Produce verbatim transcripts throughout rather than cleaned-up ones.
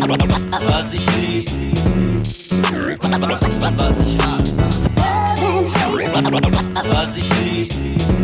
Was ich lieb, was ich hasse. Was ich lieb,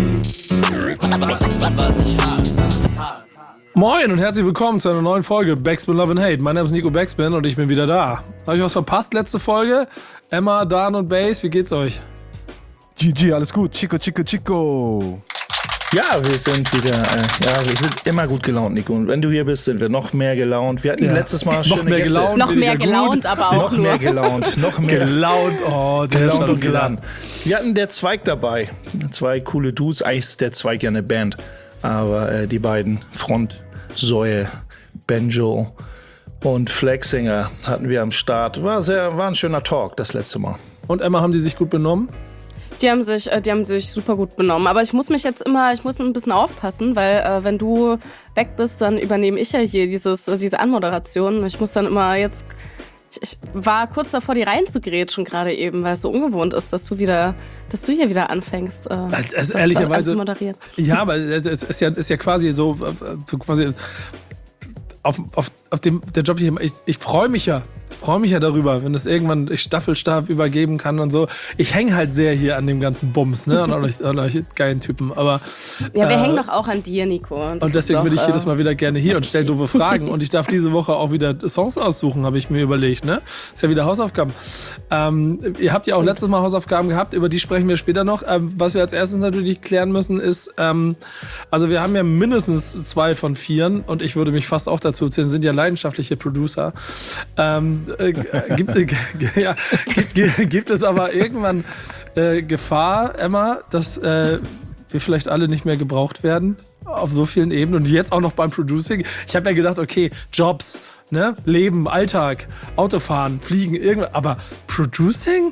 was ich hasse. Moin und herzlich willkommen zu einer neuen Folge Backspin Love and Hate. Mein Name ist Nico Backspin und ich bin wieder da. Habe ich was verpasst? Letzte Folge? Emma, Dan und Bass, wie geht's euch? G G, alles gut. Chico, Chico, Chico. Ja, wir sind wieder, äh, ja, wir sind immer gut gelaunt, Nico. Und wenn du hier bist, sind wir noch mehr gelaunt. Wir hatten ja. letztes Mal schöne noch mehr Gäste. gelaunt, noch mehr gelaunt, gut. aber auch noch nur. mehr gelaunt, noch mehr gelaunt. Oh, gelaunt und geladen. Wir hatten der Zweig dabei, zwei coole Dudes. Eigentlich ist der Zweig ja eine Band, aber äh, die beiden Frontsäue, Benjo und Flagsinger hatten wir am Start. War sehr, war ein schöner Talk das letzte Mal. Und Emma, haben die sich gut benommen? Die haben sich, die haben sich super gut benommen. Aber ich muss mich jetzt immer, ich muss ein bisschen aufpassen, weil äh, wenn du weg bist, dann übernehme ich ja hier dieses, diese Anmoderation. Ich muss dann immer jetzt, ich, ich war kurz davor, die reinzugrätschen gerade eben, weil es so ungewohnt ist, dass du wieder, dass du hier wieder anfängst. Äh, also ehrlicherweise, zu moderieren. Ja, aber es ist ja, ist ja quasi so, so quasi auf, auf, auf dem der Job hier. Ich, ich freue mich ja. Ich freue mich ja darüber, wenn es irgendwann ich Staffelstab übergeben kann und so. Ich hänge halt sehr hier an dem ganzen Bums, ne? Und an euch, an euch geilen Typen. Aber, ja, wir äh, hängen doch auch an dir, Nico. Und, und deswegen bin ich jedes Mal wieder gerne hier und stelle doofe Fragen. Und ich darf diese Woche auch wieder Songs aussuchen, habe ich mir überlegt, ne? Ist ja wieder Hausaufgaben. Ähm, ihr habt ja auch letztes Mal Hausaufgaben gehabt, über die sprechen wir später noch. Ähm, was wir als erstes natürlich klären müssen ist, ähm, also wir haben ja mindestens zwei von vieren und ich würde mich fast auch dazu zählen, sind ja leidenschaftliche Producer. Ähm, Äh, gibt, äh, ja, gibt, gibt es aber irgendwann äh, Gefahr, Emma, dass äh, wir vielleicht alle nicht mehr gebraucht werden auf so vielen Ebenen und jetzt auch noch beim Producing? Ich habe ja gedacht, okay, Jobs, ne, Leben, Alltag, Autofahren, Fliegen, irgendwas, aber Producing?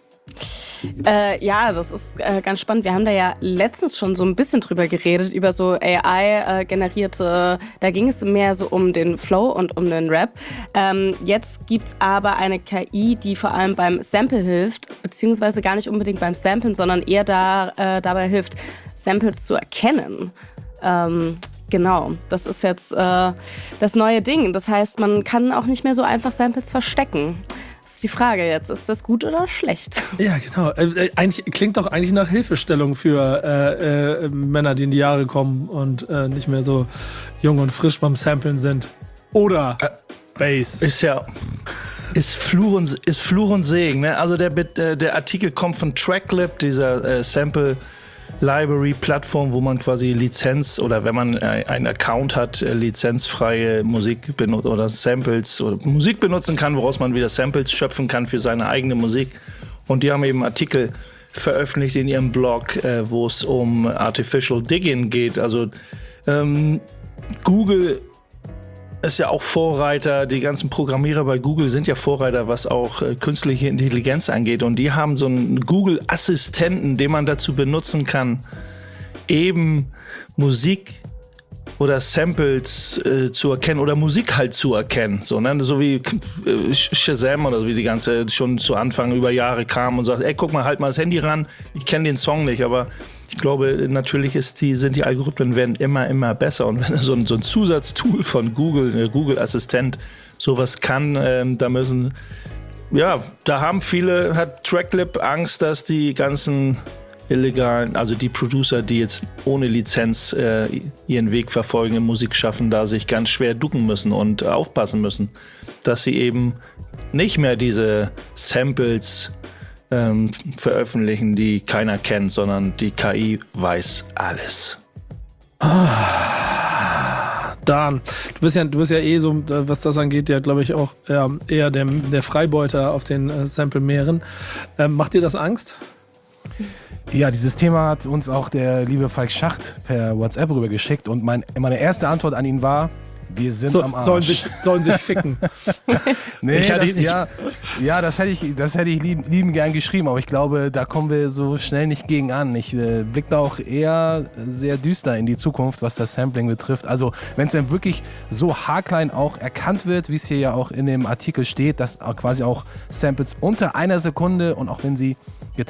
Äh, ja, das ist äh, ganz spannend. Wir haben da ja letztens schon so ein bisschen drüber geredet, über so A I-generierte, äh, da ging es mehr so um den Flow und um den Rap. Ähm, jetzt gibt's aber eine K I, die vor allem beim Sample hilft, beziehungsweise gar nicht unbedingt beim Samplen, sondern eher da, äh, dabei hilft, Samples zu erkennen. Ähm, Genau, das ist jetzt äh, das neue Ding. Das heißt, man kann auch nicht mehr so einfach Samples verstecken. Das ist die Frage jetzt, ist das gut oder schlecht? Ja, genau. Äh, eigentlich klingt doch eigentlich nach Hilfestellung für äh, äh, Männer, die in die Jahre kommen und äh, nicht mehr so jung und frisch beim Samplen sind. Oder äh, Bass. Ist ja... Ist Fluch und, ist Fluch und Segen, ne? Also der, der Artikel kommt von Tracklip, dieser äh, Sample Library-Plattform, wo man quasi Lizenz oder wenn man einen Account hat, lizenzfreie Musik benut- oder Samples oder Musik benutzen kann, woraus man wieder Samples schöpfen kann für seine eigene Musik. Und die haben eben Artikel veröffentlicht in ihrem Blog, äh, wo es um Artificial Digging geht. Also ähm, Google ist ja auch Vorreiter, die ganzen Programmierer bei Google sind ja Vorreiter, was auch äh, künstliche Intelligenz angeht. Und die haben so einen Google-Assistenten, den man dazu benutzen kann, eben Musik oder Samples äh, zu erkennen oder Musik halt zu erkennen. So, ne? So wie äh, Shazam oder so, wie die ganze schon zu Anfang über Jahre kam und sagt, ey, guck mal, halt mal das Handy ran, ich kenne den Song nicht, aber ich glaube, natürlich ist die, sind die Algorithmen werden immer, immer besser. Und wenn so ein, so ein Zusatztool von Google, der Google-Assistent, sowas kann, ähm, da müssen, ja, da haben viele, hat Tracklip Angst, dass die ganzen illegalen, also die Producer, die jetzt ohne Lizenz äh, ihren Weg verfolgen, in Musik schaffen, da sich ganz schwer ducken müssen und äh, aufpassen müssen, dass sie eben nicht mehr diese Samples ähm, veröffentlichen, die keiner kennt, sondern die K I weiß alles. Ah, Dan, du bist ja, du bist ja eh so, was das angeht, ja, glaube ich, auch äh, eher der, der Freibeuter auf den äh, Sample-Meeren. Ähm, macht dir das Angst? Ja, dieses Thema hat uns auch der liebe Falk Schacht per WhatsApp rübergeschickt und mein, meine erste Antwort an ihn war, wir sind so, am Arsch. Sollen sich, sollen sich ficken. nee, ich das, nicht. ja, ja, das hätte ich, das hätte ich lieb, lieben gern geschrieben, aber ich glaube, da kommen wir so schnell nicht gegen an. Ich äh, blicke da auch eher sehr düster in die Zukunft, was das Sampling betrifft. Also, wenn es dann wirklich so haarklein auch erkannt wird, wie es hier ja auch in dem Artikel steht, dass quasi auch Samples unter einer Sekunde und auch wenn sie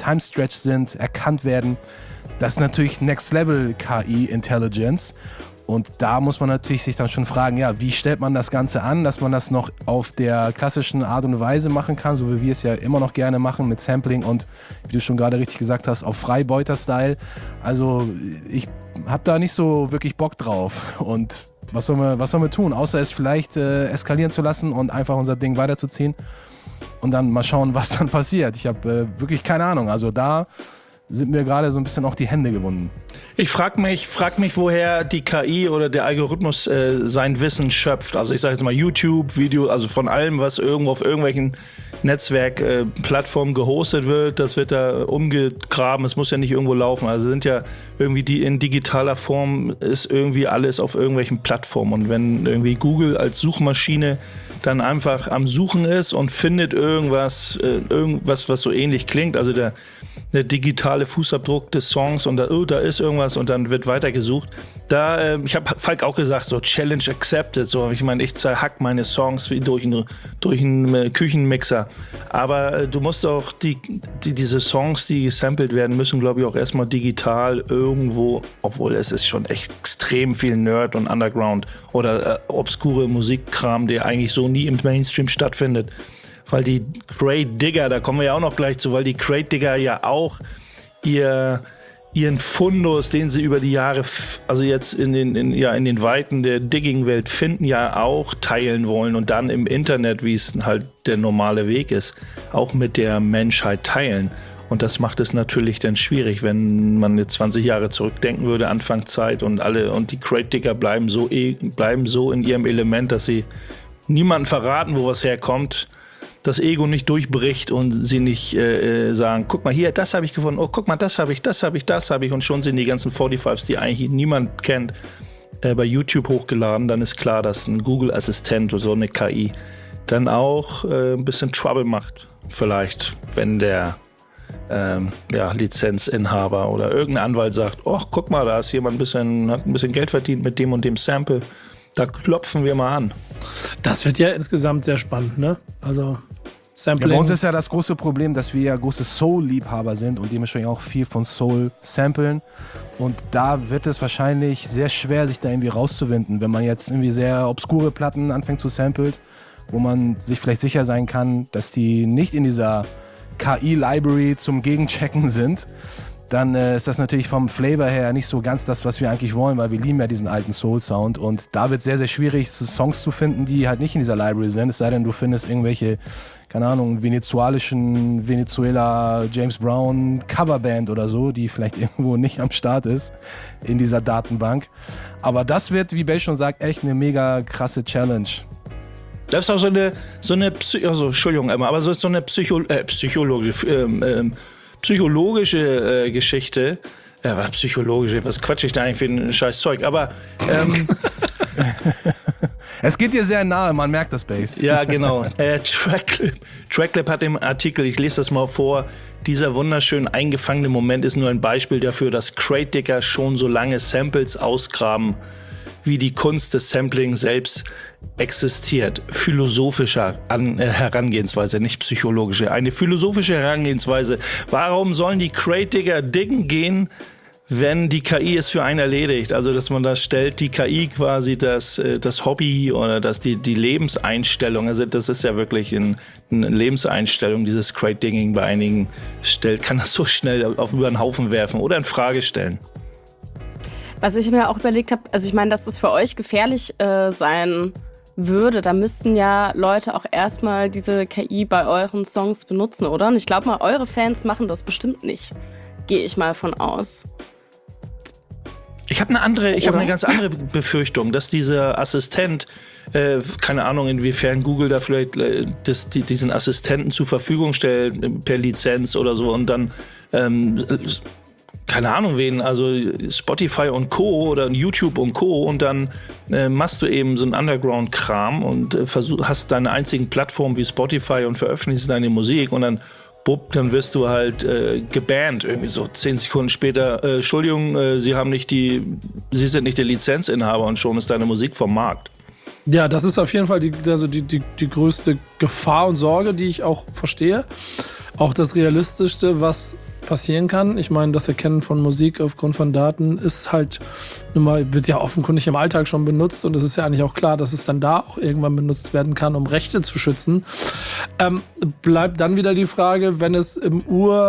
getimestretched sind, erkannt werden, das ist natürlich Next Level K I Intelligence. Und da muss man natürlich sich dann schon fragen, ja, wie stellt man das Ganze an, dass man das noch auf der klassischen Art und Weise machen kann, so wie wir es ja immer noch gerne machen mit Sampling und, wie du schon gerade richtig gesagt hast, auf Freibeuter-Style. Also ich habe da nicht so wirklich Bock drauf. Und was sollen wir, was sollen wir tun, außer es vielleicht äh, eskalieren zu lassen und einfach unser Ding weiterzuziehen und dann mal schauen, was dann passiert. Ich habe äh, wirklich keine Ahnung. Also da sind mir gerade so ein bisschen auch die Hände gewunden. Ich frage mich, frag mich, woher die K I oder der Algorithmus äh, sein Wissen schöpft. Also ich sage jetzt mal YouTube, Video, also von allem, was irgendwo auf irgendwelchen Netzwerkplattformen äh, gehostet wird, das wird da umgegraben, es muss ja nicht irgendwo laufen. Also sind ja irgendwie die in digitaler Form ist irgendwie alles auf irgendwelchen Plattformen. Und wenn irgendwie Google als Suchmaschine dann einfach am Suchen ist und findet irgendwas, äh, irgendwas, was so ähnlich klingt, also der, der digitale Fußabdruck des Songs und da, oh, da ist irgendwas und dann wird weitergesucht. Da, äh, ich habe Falk auch gesagt, so Challenge accepted, so, ich meine, ich zerhack meine Songs wie durch einen, durch einen äh, Küchenmixer, aber äh, du musst auch die, die, diese Songs, die gesampelt werden, müssen, glaube ich, auch erstmal digital irgendwo, obwohl es ist schon echt extrem viel Nerd und Underground oder äh, obskure Musikkram, der eigentlich so nie im Mainstream stattfindet. Weil die Crate Digger, da kommen wir ja auch noch gleich zu, weil die Crate Digger ja auch ihr, ihren Fundus, den sie über die Jahre, also jetzt in den, in, ja, in den Weiten der Digging-Welt finden, ja auch teilen wollen und dann im Internet, wie es halt der normale Weg ist, auch mit der Menschheit teilen. Und das macht es natürlich dann schwierig, wenn man jetzt zwanzig Jahre zurückdenken würde, Anfangszeit und alle und die Crate Digger bleiben so, bleiben so in ihrem Element, dass sie niemandem verraten, wo was herkommt, das Ego nicht durchbricht und sie nicht äh, sagen, guck mal hier, das habe ich gefunden, oh guck mal, das habe ich, das habe ich, das habe ich und schon sind die ganzen forty-fives, die eigentlich niemand kennt, äh, bei YouTube hochgeladen, dann ist klar, dass ein Google-Assistent oder so eine K I dann auch äh, ein bisschen Trouble macht, vielleicht, wenn der ähm, ja, Lizenzinhaber oder irgendein Anwalt sagt, oh guck mal, da ist jemand ein bisschen, hat ein bisschen Geld verdient mit dem und dem Sample. Da klopfen wir mal an. Das wird ja insgesamt sehr spannend, ne? Also Sampling. Ja, bei uns ist ja das große Problem, dass wir ja große Soul-Liebhaber sind und dementsprechend auch viel von Soul samplen. Und da wird es wahrscheinlich sehr schwer, sich da irgendwie rauszuwinden, wenn man jetzt irgendwie sehr obskure Platten anfängt zu samplen, wo man sich vielleicht sicher sein kann, dass die nicht in dieser K I-Library zum Gegenchecken sind. Dann äh, ist das natürlich vom Flavor her nicht so ganz das, was wir eigentlich wollen, weil wir lieben ja diesen alten Soul-Sound und da wird es sehr, sehr schwierig, Songs zu finden, die halt nicht in dieser Library sind, es sei denn, du findest irgendwelche, keine Ahnung, venezuelischen, Venezuela, James Brown Coverband oder so, die vielleicht irgendwo nicht am Start ist in dieser Datenbank. Aber das wird, wie Bell schon sagt, echt eine mega krasse Challenge. Das ist auch so eine, so eine Psy- also, Entschuldigung, Emma, aber so ist so eine Psycho- äh, psychologische, ähm, ähm, psychologische äh, Geschichte. Ja, was psychologische, was quatsch ich da eigentlich für ein scheiß Zeug, aber ähm, es geht dir sehr nahe, man merkt das Bass. Ja, genau. Äh, Tracklip. Tracklip hat im Artikel, ich lese das mal vor, dieser wunderschön eingefangene Moment ist nur ein Beispiel dafür, dass Crate Digger schon so lange Samples ausgraben, wie die Kunst des Sampling selbst existiert. Philosophische An- äh, Herangehensweise, nicht psychologische. Eine philosophische Herangehensweise. Warum sollen die Crate Digger diggen gehen, wenn die K I es für einen erledigt? Also, dass man da stellt, die K I quasi das, das Hobby oder das, die, die Lebenseinstellung, also das ist ja wirklich ein, eine Lebenseinstellung, dieses Crate Digging bei einigen stellt, kann das so schnell auf über den Haufen werfen oder in Frage stellen. Was ich mir auch überlegt habe, also ich meine, dass das für euch gefährlich äh, sein würde, da müssten ja Leute auch erstmal diese K I bei euren Songs benutzen, oder? Und ich glaube mal, eure Fans machen das bestimmt nicht. Gehe ich mal von aus. Ich habe eine andere, ich habe eine ganz andere Befürchtung, dass dieser Assistent, äh, keine Ahnung, inwiefern Google da vielleicht äh, das, die, diesen Assistenten zur Verfügung stellt, äh, per Lizenz oder so und dann ähm, keine Ahnung wen, also Spotify und Co. oder YouTube und Co. und dann äh, machst du eben so einen Underground-Kram und äh, versuch, hast deine einzigen Plattformen wie Spotify und veröffentlichst deine Musik und dann bupp, dann wirst du halt äh, gebannt, irgendwie so zehn Sekunden später, äh, Entschuldigung, äh, Sie haben nicht die, Sie sind nicht der Lizenzinhaber und schon ist deine Musik vom Markt. Ja, das ist auf jeden Fall die, also die, die, die größte Gefahr und Sorge, die ich auch verstehe. Auch das Realistischste, was passieren kann. Ich meine, das Erkennen von Musik aufgrund von Daten ist halt nun mal, wird ja offenkundig im Alltag schon benutzt und es ist ja eigentlich auch klar, dass es dann da auch irgendwann benutzt werden kann, um Rechte zu schützen. Ähm, bleibt dann wieder die Frage, wenn es im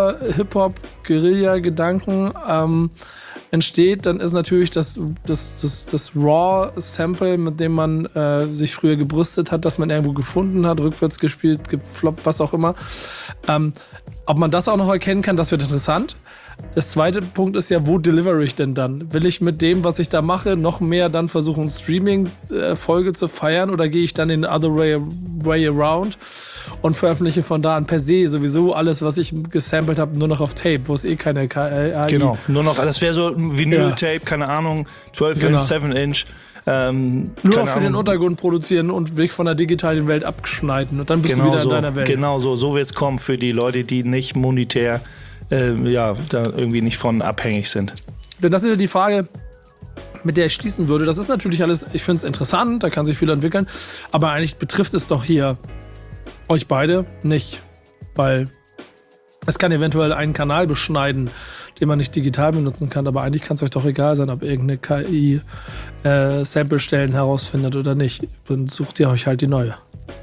Ur-Hip-Hop-Guerilla-Gedanken ähm, entsteht, dann ist natürlich das, das, das, das Raw-Sample, mit dem man äh, sich früher gebrüstet hat, dass man irgendwo gefunden hat, rückwärts gespielt, gefloppt, was auch immer. Ähm, ob man das auch noch erkennen kann, das wird interessant. Das zweite Punkt ist ja, wo deliver ich denn dann? Will ich mit dem, was ich da mache, noch mehr dann versuchen, Streaming-Folge zu feiern oder gehe ich dann in the other way, way around und veröffentliche von da an per se sowieso alles, was ich gesampelt habe, nur noch auf Tape, wo es eh keine A I... Genau, nur noch, das wäre so ein Vinyl-Tape, ja. keine Ahnung, zwölf Inch, Genau. seven Inch. Ähm, Nur keine noch für Ahnung. den Untergrund produzieren und weg von der digitalen Welt abschneiden und dann bist Genau du wieder so, in deiner Welt. Genau so, so wird es kommen für die Leute, die nicht monetär, äh, ja, da irgendwie nicht von abhängig sind. Denn das ist ja die Frage, mit der ich schließen würde. Das ist natürlich alles, ich finde es interessant, da kann sich viel entwickeln, aber eigentlich betrifft es doch hier euch beide nicht, weil es kann eventuell einen Kanal beschneiden, den man nicht digital benutzen kann, aber eigentlich kann es euch doch egal sein, ob irgendeine K I äh, Samplestellen herausfindet oder nicht. Dann sucht ihr euch halt die neue.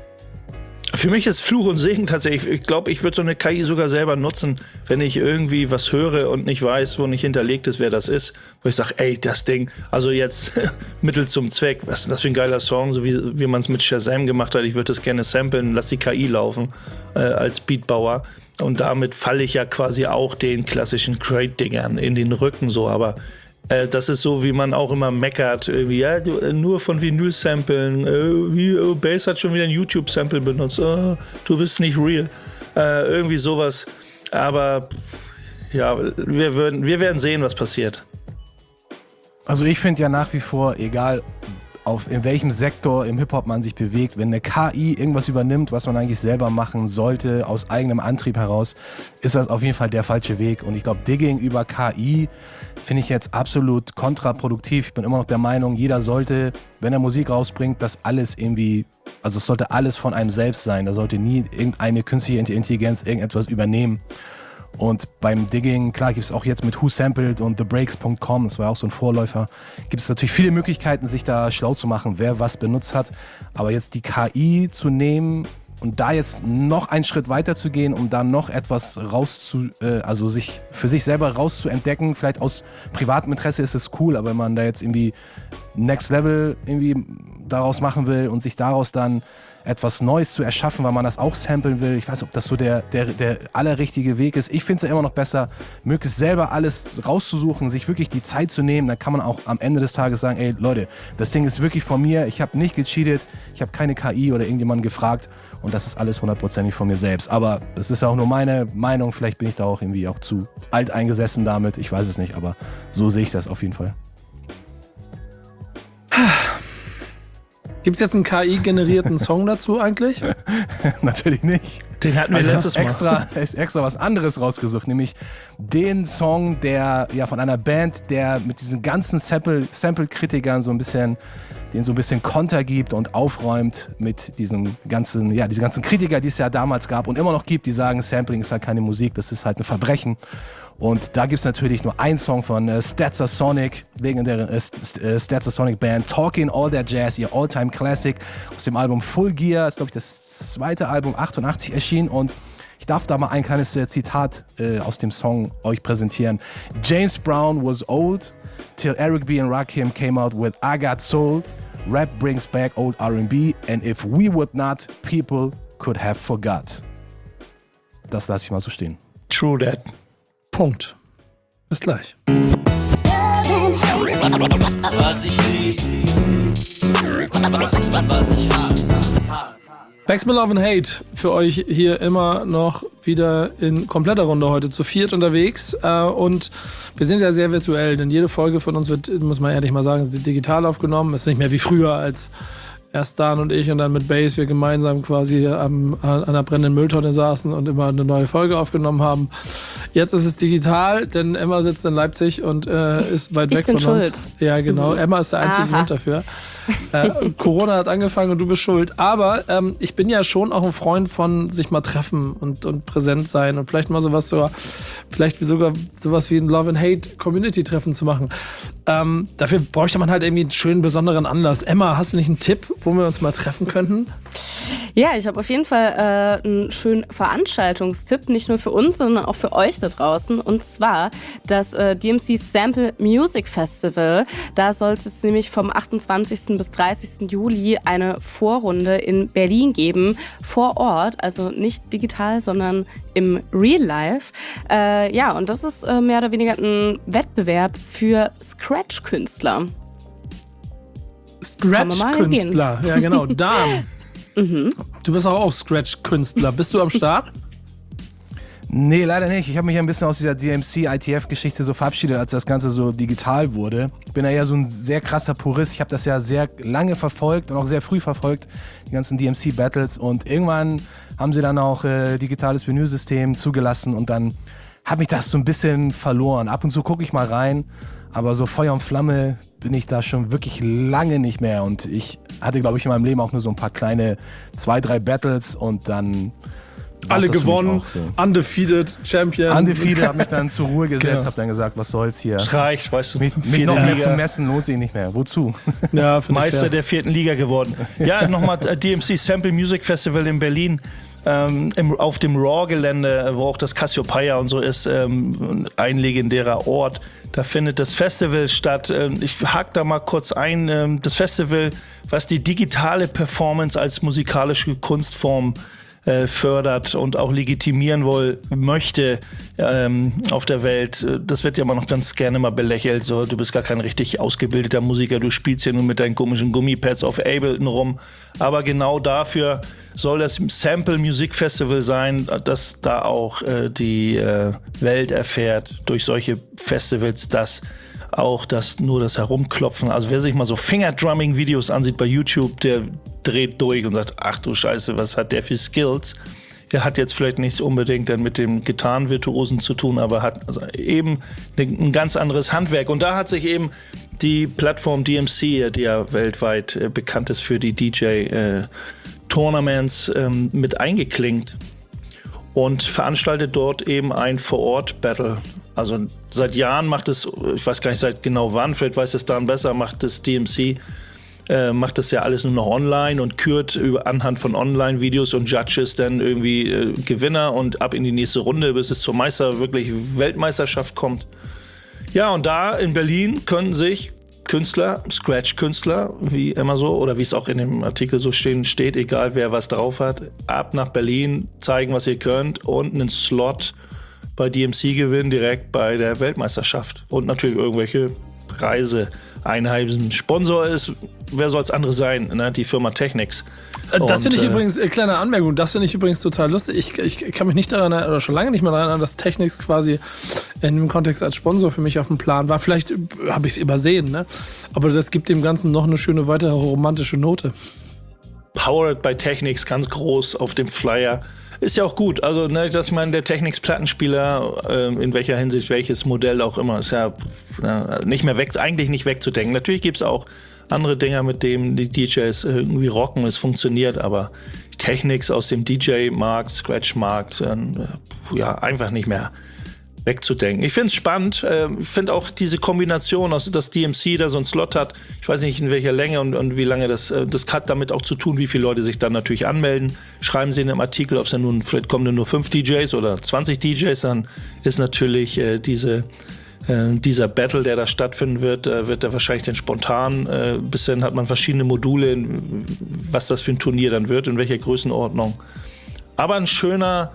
Für mich ist Fluch und Segen tatsächlich. Ich glaube, ich würde so eine K I sogar selber nutzen, wenn ich irgendwie was höre und nicht weiß, wo nicht hinterlegt ist, wer das ist. Wo ich sage, ey, das Ding, also jetzt Mittel zum Zweck, was ist das für ein geiler Song, so wie, wie man es mit Shazam gemacht hat. Ich würde das gerne samplen, lass die K I laufen äh, als Beatbauer. Und damit falle ich ja quasi auch den klassischen Crate-Dingern in den Rücken so, aber Äh, das ist so, wie man auch immer meckert, irgendwie, ja, du, äh, nur von Vinyl-Samplen, äh, wie, oh, Bass hat schon wieder ein YouTube-Sample benutzt, oh, du bist nicht real, äh, irgendwie sowas, aber ja, wir, würden, wir werden sehen, was passiert. Also ich finde ja nach wie vor, egal auf in welchem Sektor im Hip-Hop man sich bewegt, wenn eine K I irgendwas übernimmt, was man eigentlich selber machen sollte, aus eigenem Antrieb heraus, ist das auf jeden Fall der falsche Weg. Und ich glaube, Digging über K I finde ich jetzt absolut kontraproduktiv. Ich bin immer noch der Meinung, jeder sollte, wenn er Musik rausbringt, das alles irgendwie, also es sollte alles von einem selbst sein. Da sollte nie irgendeine künstliche Intelligenz irgendetwas übernehmen. Und beim Digging, klar, gibt es auch jetzt mit Who Sampled und the breaks Punkt com, das war auch so ein Vorläufer, gibt es natürlich viele Möglichkeiten, sich da schlau zu machen, wer was benutzt hat. Aber jetzt die K I zu nehmen und da jetzt noch einen Schritt weiter zu gehen, um da noch etwas rauszu, äh, also sich für sich selber rauszuentdecken, vielleicht aus privatem Interesse ist es cool, aber wenn man da jetzt irgendwie Next Level irgendwie daraus machen will und sich daraus dann etwas Neues zu erschaffen, weil man das auch samplen will. Ich weiß nicht, ob das so der, der, der allerrichtige Weg ist. Ich finde es ja immer noch besser, möglichst selber alles rauszusuchen, sich wirklich die Zeit zu nehmen. Dann kann man auch am Ende des Tages sagen, ey Leute, das Ding ist wirklich von mir. Ich habe nicht gecheatet, ich habe keine K I oder irgendjemanden gefragt und das ist alles hundertprozentig von mir selbst. Aber das ist auch nur meine Meinung. Vielleicht bin ich da auch irgendwie auch zu alt eingesessen damit. Ich weiß es nicht, aber so sehe ich das auf jeden Fall. Gibt es jetzt einen K I-generierten Song dazu eigentlich? Natürlich nicht. Den hatten wir Ich letztes habe Mal. extra, ist extra was anderes rausgesucht, nämlich den Song, der ja von einer Band, der mit diesen ganzen Sample, Sample-Kritikern so ein bisschen, den so ein bisschen Konter gibt und aufräumt mit diesen ganzen, ja, diese ganzen Kritiker, die es ja damals gab und immer noch gibt, die sagen, Sampling ist halt keine Musik, das ist halt ein Verbrechen. Und da gibt es natürlich nur einen Song von äh, Stetsasonic, legendäre äh, Stetsasonic Band, Talking All That Jazz, ihr All-Time Classic aus dem Album Full Gear, ist glaube ich das zweite Album, achtundachtzig erschienen und ich darf da mal ein kleines äh, Zitat äh, aus dem Song euch präsentieren. James Brown was old till Eric B. and Rakim came out with I Got Soul. Rap brings back old R and B and if we would not, people could have forgot. Das lasse ich mal so stehen. True that. Punkt. Bis gleich. Was ich lieb, was ich hasse. Backspin Love and Hate für euch hier immer noch wieder in kompletter Runde heute zu viert unterwegs äh, und wir sind ja sehr virtuell, denn jede Folge von uns wird, muss man ehrlich mal sagen, digital aufgenommen. Ist nicht mehr wie früher, als erst Dan und ich und dann mit Bass wir gemeinsam quasi am, an einer brennenden Mülltonne saßen und immer eine neue Folge aufgenommen haben. Jetzt ist es digital, denn Emma sitzt in Leipzig und äh, ist weit Ich weg bin von schuld. uns. Ja, genau. Mhm. Emma ist der einzige Aha. Grund dafür. Äh, Corona hat angefangen und du bist schuld. Aber ähm, ich bin ja schon auch ein Freund von sich mal treffen und, und präsent sein und vielleicht mal sowas sogar, vielleicht sogar sowas wie ein Love and Hate Community Treffen zu machen. Ähm, dafür bräuchte man halt irgendwie einen schönen besonderen Anlass. Emma, hast du nicht einen Tipp, wo wir uns mal treffen könnten? Ja, ich habe auf jeden Fall äh, einen schönen Veranstaltungstipp, nicht nur für uns, sondern auch für euch da draußen. Und zwar das äh, D M C Sample Music Festival. Da soll es jetzt nämlich vom achtundzwanzigsten bis dreißigsten Juli eine Vorrunde in Berlin geben, vor Ort, also nicht digital, sondern im Real Life. Äh, ja, und das ist äh, mehr oder weniger ein Wettbewerb für Scratch-Künstler. Scratch-Künstler, ja genau. Dan, mhm. du bist auch, auch Scratch-Künstler. Bist du am Start? Nee, leider nicht. Ich habe mich ein bisschen aus dieser D M C I T F-Geschichte so verabschiedet, als das Ganze so digital wurde. Ich bin ja eher so ein sehr krasser Purist. Ich habe das ja sehr lange verfolgt und auch sehr früh verfolgt, die ganzen D M C-Battles. Und irgendwann haben sie dann auch äh, digitales Menüsystem zugelassen und dann hat mich das so ein bisschen verloren. Ab und zu gucke ich mal rein, aber so Feuer und Flamme bin ich da schon wirklich lange nicht mehr. Und ich hatte, glaube ich, in meinem Leben auch nur so ein paar kleine zwei, drei Battles und dann alle gewonnen, so. Undefeated, Champion. Undefeated, hab mich dann zur Ruhe gesetzt, Genau. hab dann gesagt, was soll's hier. Das reicht, weißt du. Mich, mich noch mehr zu messen lohnt sich nicht mehr. Wozu? Ja, Meister der vierten Liga geworden. Ja, nochmal D M C Sample Music Festival in Berlin. Ähm, im, auf dem Raw-Gelände, wo auch das Cassiopeia und so ist, ähm, ein legendärer Ort. Da findet das Festival statt. Ähm, ich hake da mal kurz ein. Ähm, das Festival, was die digitale Performance als musikalische Kunstform äh, fördert und auch legitimieren wohl möchte ähm, auf der Welt. Das wird ja immer noch ganz gerne mal belächelt. So, du bist gar kein richtig ausgebildeter Musiker, du spielst ja nur mit deinen komischen Gummipads auf Ableton rum. Aber genau dafür soll das Sample Music Festival sein, dass da auch äh, die äh, Welt erfährt durch solche Festivals, dass auch das nur das Herumklopfen, also wer sich mal so Fingerdrumming-Videos ansieht bei YouTube, der dreht durch und sagt, ach du Scheiße, was hat der für Skills? Der hat jetzt vielleicht nichts unbedingt dann mit dem Gitarrenvirtuosen zu tun, aber hat also eben ein ganz anderes Handwerk. Und da hat sich eben die Plattform D M C, die ja weltweit äh, bekannt ist für die D J-Tournaments, äh, ähm, mit eingeklinkt und veranstaltet dort eben ein Vor-Ort-Battle. Also seit Jahren macht es, ich weiß gar nicht seit genau wann, vielleicht weiß es Dan besser, macht das D M C, äh, macht das ja alles nur noch online und kürt über, anhand von Online-Videos und Judges dann irgendwie äh, Gewinner und ab in die nächste Runde, bis es zur Meister, wirklich Weltmeisterschaft kommt. Ja, und da in Berlin können sich Künstler, Scratch-Künstler, wie immer so, oder wie es auch in dem Artikel so stehen, steht, egal wer was drauf hat, ab nach Berlin, zeigen, was ihr könnt und einen Slot bei D M C gewinnen, direkt bei der Weltmeisterschaft. Und natürlich irgendwelche Preise einheimsen. Sponsor ist, wer soll es andere sein, ne? Die Firma Technics. Das finde ich äh, übrigens, äh, kleine Anmerkung, das finde ich übrigens total lustig. Ich, ich kann mich nicht daran erinnern, oder schon lange nicht mehr daran erinnern, dass Technics quasi in dem Kontext als Sponsor für mich auf dem Plan war. Vielleicht äh, habe ich es übersehen, ne? Aber das gibt dem Ganzen noch eine schöne weitere romantische Note. Powered by Technics, ganz groß auf dem Flyer. Ist ja auch gut, also ne, dass man der Technics-Plattenspieler, äh, in welcher Hinsicht, welches Modell auch immer, ist ja äh, nicht mehr weg, eigentlich nicht wegzudenken. Natürlich gibt es auch andere Dinger, mit denen die D Js irgendwie rocken, es funktioniert, aber Technics aus dem D J-Markt, Scratch-Markt, äh, ja, einfach nicht mehr wegzudenken. Ich finde es spannend, ich äh, finde auch diese Kombination, also dass D M C da so einen Slot hat, ich weiß nicht in welcher Länge und, und wie lange das, äh, das hat damit auch zu tun, wie viele Leute sich dann natürlich anmelden. Schreiben sie in einem Artikel, ob es dann nun, vielleicht kommen nur fünf D Js oder zwanzig D Js, dann ist natürlich äh, diese, äh, dieser Battle, der da stattfinden wird, äh, wird da wahrscheinlich dann spontan, äh, bis dann hat man verschiedene Module, was das für ein Turnier dann wird, in welcher Größenordnung. Aber ein schöner,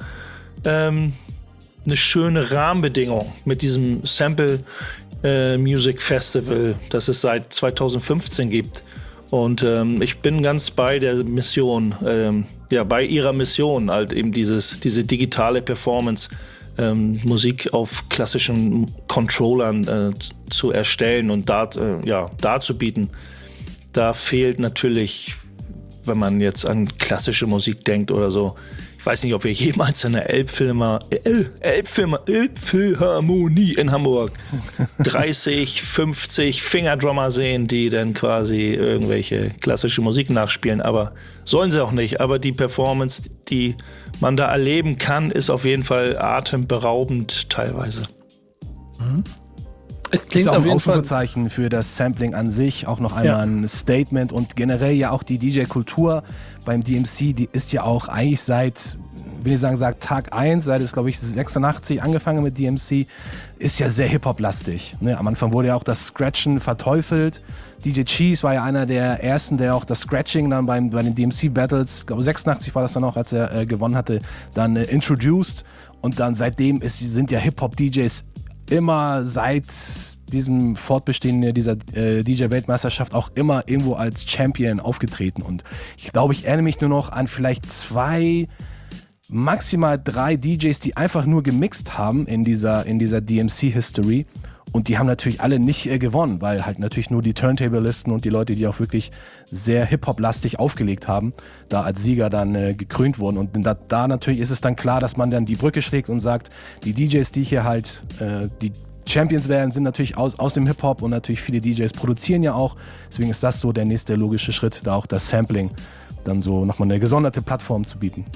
ähm, eine schöne Rahmenbedingung mit diesem Sample äh, Music Festival, das es seit zweitausendfünfzehn gibt. Und ähm, ich bin ganz bei der Mission, ähm, ja, bei ihrer Mission, halt eben dieses, diese digitale Performance, ähm, Musik auf klassischen Controllern äh, zu erstellen und da, äh, ja, darzubieten. Da fehlt natürlich wenn man jetzt an klassische Musik denkt oder so. Ich weiß nicht, ob wir jemals in der Elbphilma, El, Elbphilma, Elbphilharmonie in Hamburg dreißig, fünfzig Fingerdrummer sehen, die dann quasi irgendwelche klassische Musik nachspielen. Aber sollen sie auch nicht. Aber die Performance, die man da erleben kann, ist auf jeden Fall atemberaubend teilweise. Mhm. Es klingt ist auch auf ein jeden Fall Ausrufezeichen für das Sampling an sich, auch noch einmal Ja. ein Statement und generell ja auch die D J-Kultur beim D M C, die ist ja auch eigentlich seit, will ich sagen, seit Tag eins, seit es glaube ich sechsundachtzig angefangen mit D M C, ist ja sehr Hip-Hop-lastig. Ne? Am Anfang wurde ja auch das Scratchen verteufelt. D J Cheese war ja einer der ersten, der auch das Scratching dann beim, bei den D M C-Battles, ich glaube sechsundachtzig war das dann auch, als er äh, gewonnen hatte, dann äh, introduced und dann seitdem ist, sind ja Hip-Hop-D Js immer seit diesem Fortbestehen dieser äh, D J-Weltmeisterschaft auch immer irgendwo als Champion aufgetreten. Und ich glaube, ich erinnere mich nur noch an vielleicht zwei, maximal drei D Js, die einfach nur gemixt haben in dieser, in dieser D M C-History. Und die haben natürlich alle nicht äh, gewonnen, weil halt natürlich nur die Turntable-Listen und die Leute, die auch wirklich sehr Hip-Hop-lastig aufgelegt haben, da als Sieger dann äh, gekrönt wurden. Und da, da natürlich ist es dann klar, dass man dann die Brücke schlägt und sagt, die D Js, die hier halt äh, die Champions werden, sind natürlich aus, aus dem Hip-Hop und natürlich viele D Js produzieren ja auch. Deswegen ist das so der nächste logische Schritt, da auch das Sampling dann so nochmal eine gesonderte Plattform zu bieten.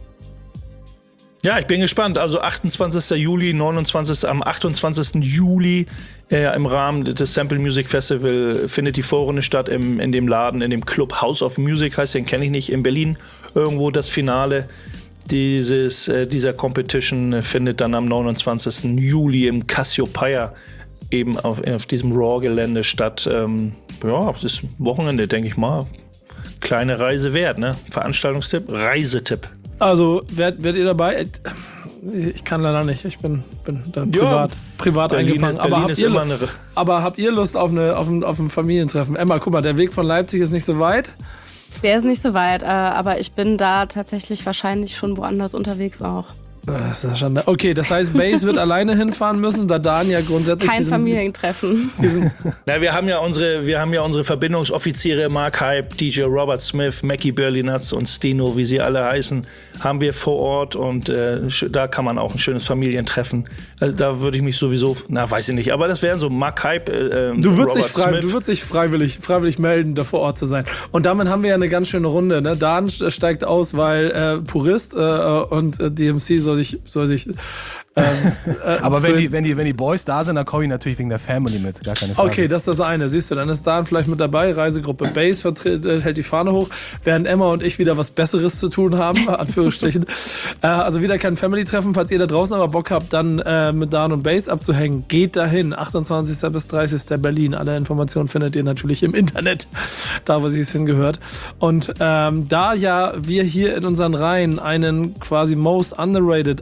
Ja, ich bin gespannt. Also achtundzwanzigsten Juli, neunundzwanzigsten am achtundzwanzigsten Juli äh, im Rahmen des Sample Music Festival findet die Vorrunde statt im, in dem Laden, in dem Club House of Music, heißt den kenne ich nicht, in Berlin. Irgendwo das Finale dieses, äh, dieser Competition findet dann am neunundzwanzigsten Juli im Cassiopeia eben auf, auf diesem Raw-Gelände statt. Ähm, ja, das ist Wochenende, denke ich mal. Kleine Reise wert, ne? Veranstaltungstipp, Reisetipp. Also, werdet werd ihr dabei? Ich kann leider nicht. Ich bin, bin da privat, privat Berlin, eingefangen. Berlin Aber habt, ist ihr, immer eine, aber habt ihr Lust auf, eine, auf, ein, auf ein Familientreffen? Emma, guck mal, der Weg von Leipzig ist nicht so weit. Der ist nicht so weit, äh, aber ich bin da tatsächlich wahrscheinlich schon woanders unterwegs auch. Das ist schon, okay, das heißt, Bass wird alleine hinfahren müssen, da Dan ja grundsätzlich Kein diesen, Familientreffen. diesen Na, wir haben ja unsere, wir haben ja unsere Verbindungsoffiziere Mark Hype, D J Robert Smith, Mackie Berlinatz und Stino, wie sie alle heißen, haben wir vor Ort und äh, da kann man auch ein schönes Familientreffen. Also, da würde ich mich sowieso, na, weiß ich nicht, aber das wären so Mark Hype. Äh, Du würdest, dich, Robert frei, Smith. du würdest dich freiwillig, freiwillig melden, da vor Ort zu sein. Und damit haben wir ja eine ganz schöne Runde. Ne? Dan steigt aus, weil äh, Purist äh, und äh, D M C soll sich, soll sich ähm, äh, Aber zu- wenn die, wenn, die, wenn die Boys da sind, dann komme ich natürlich wegen der Family mit, gar keine Frage. Okay, das ist das eine. Siehst du, dann ist Dan vielleicht mit dabei. Reisegruppe Bass vertritt, äh, hält die Fahne hoch, während Emma und ich wieder was Besseres zu tun haben, Anführungsstrichen. äh, also wieder kein Family-Treffen. Falls ihr da draußen aber Bock habt, dann äh, mit Dan und Bass abzuhängen, geht dahin. achtundzwanzigsten bis dreißigsten Berlin. Alle Informationen findet ihr natürlich im Internet, da wo es hingehört. Und ähm, da ja wir hier in unseren Reihen einen quasi most underrated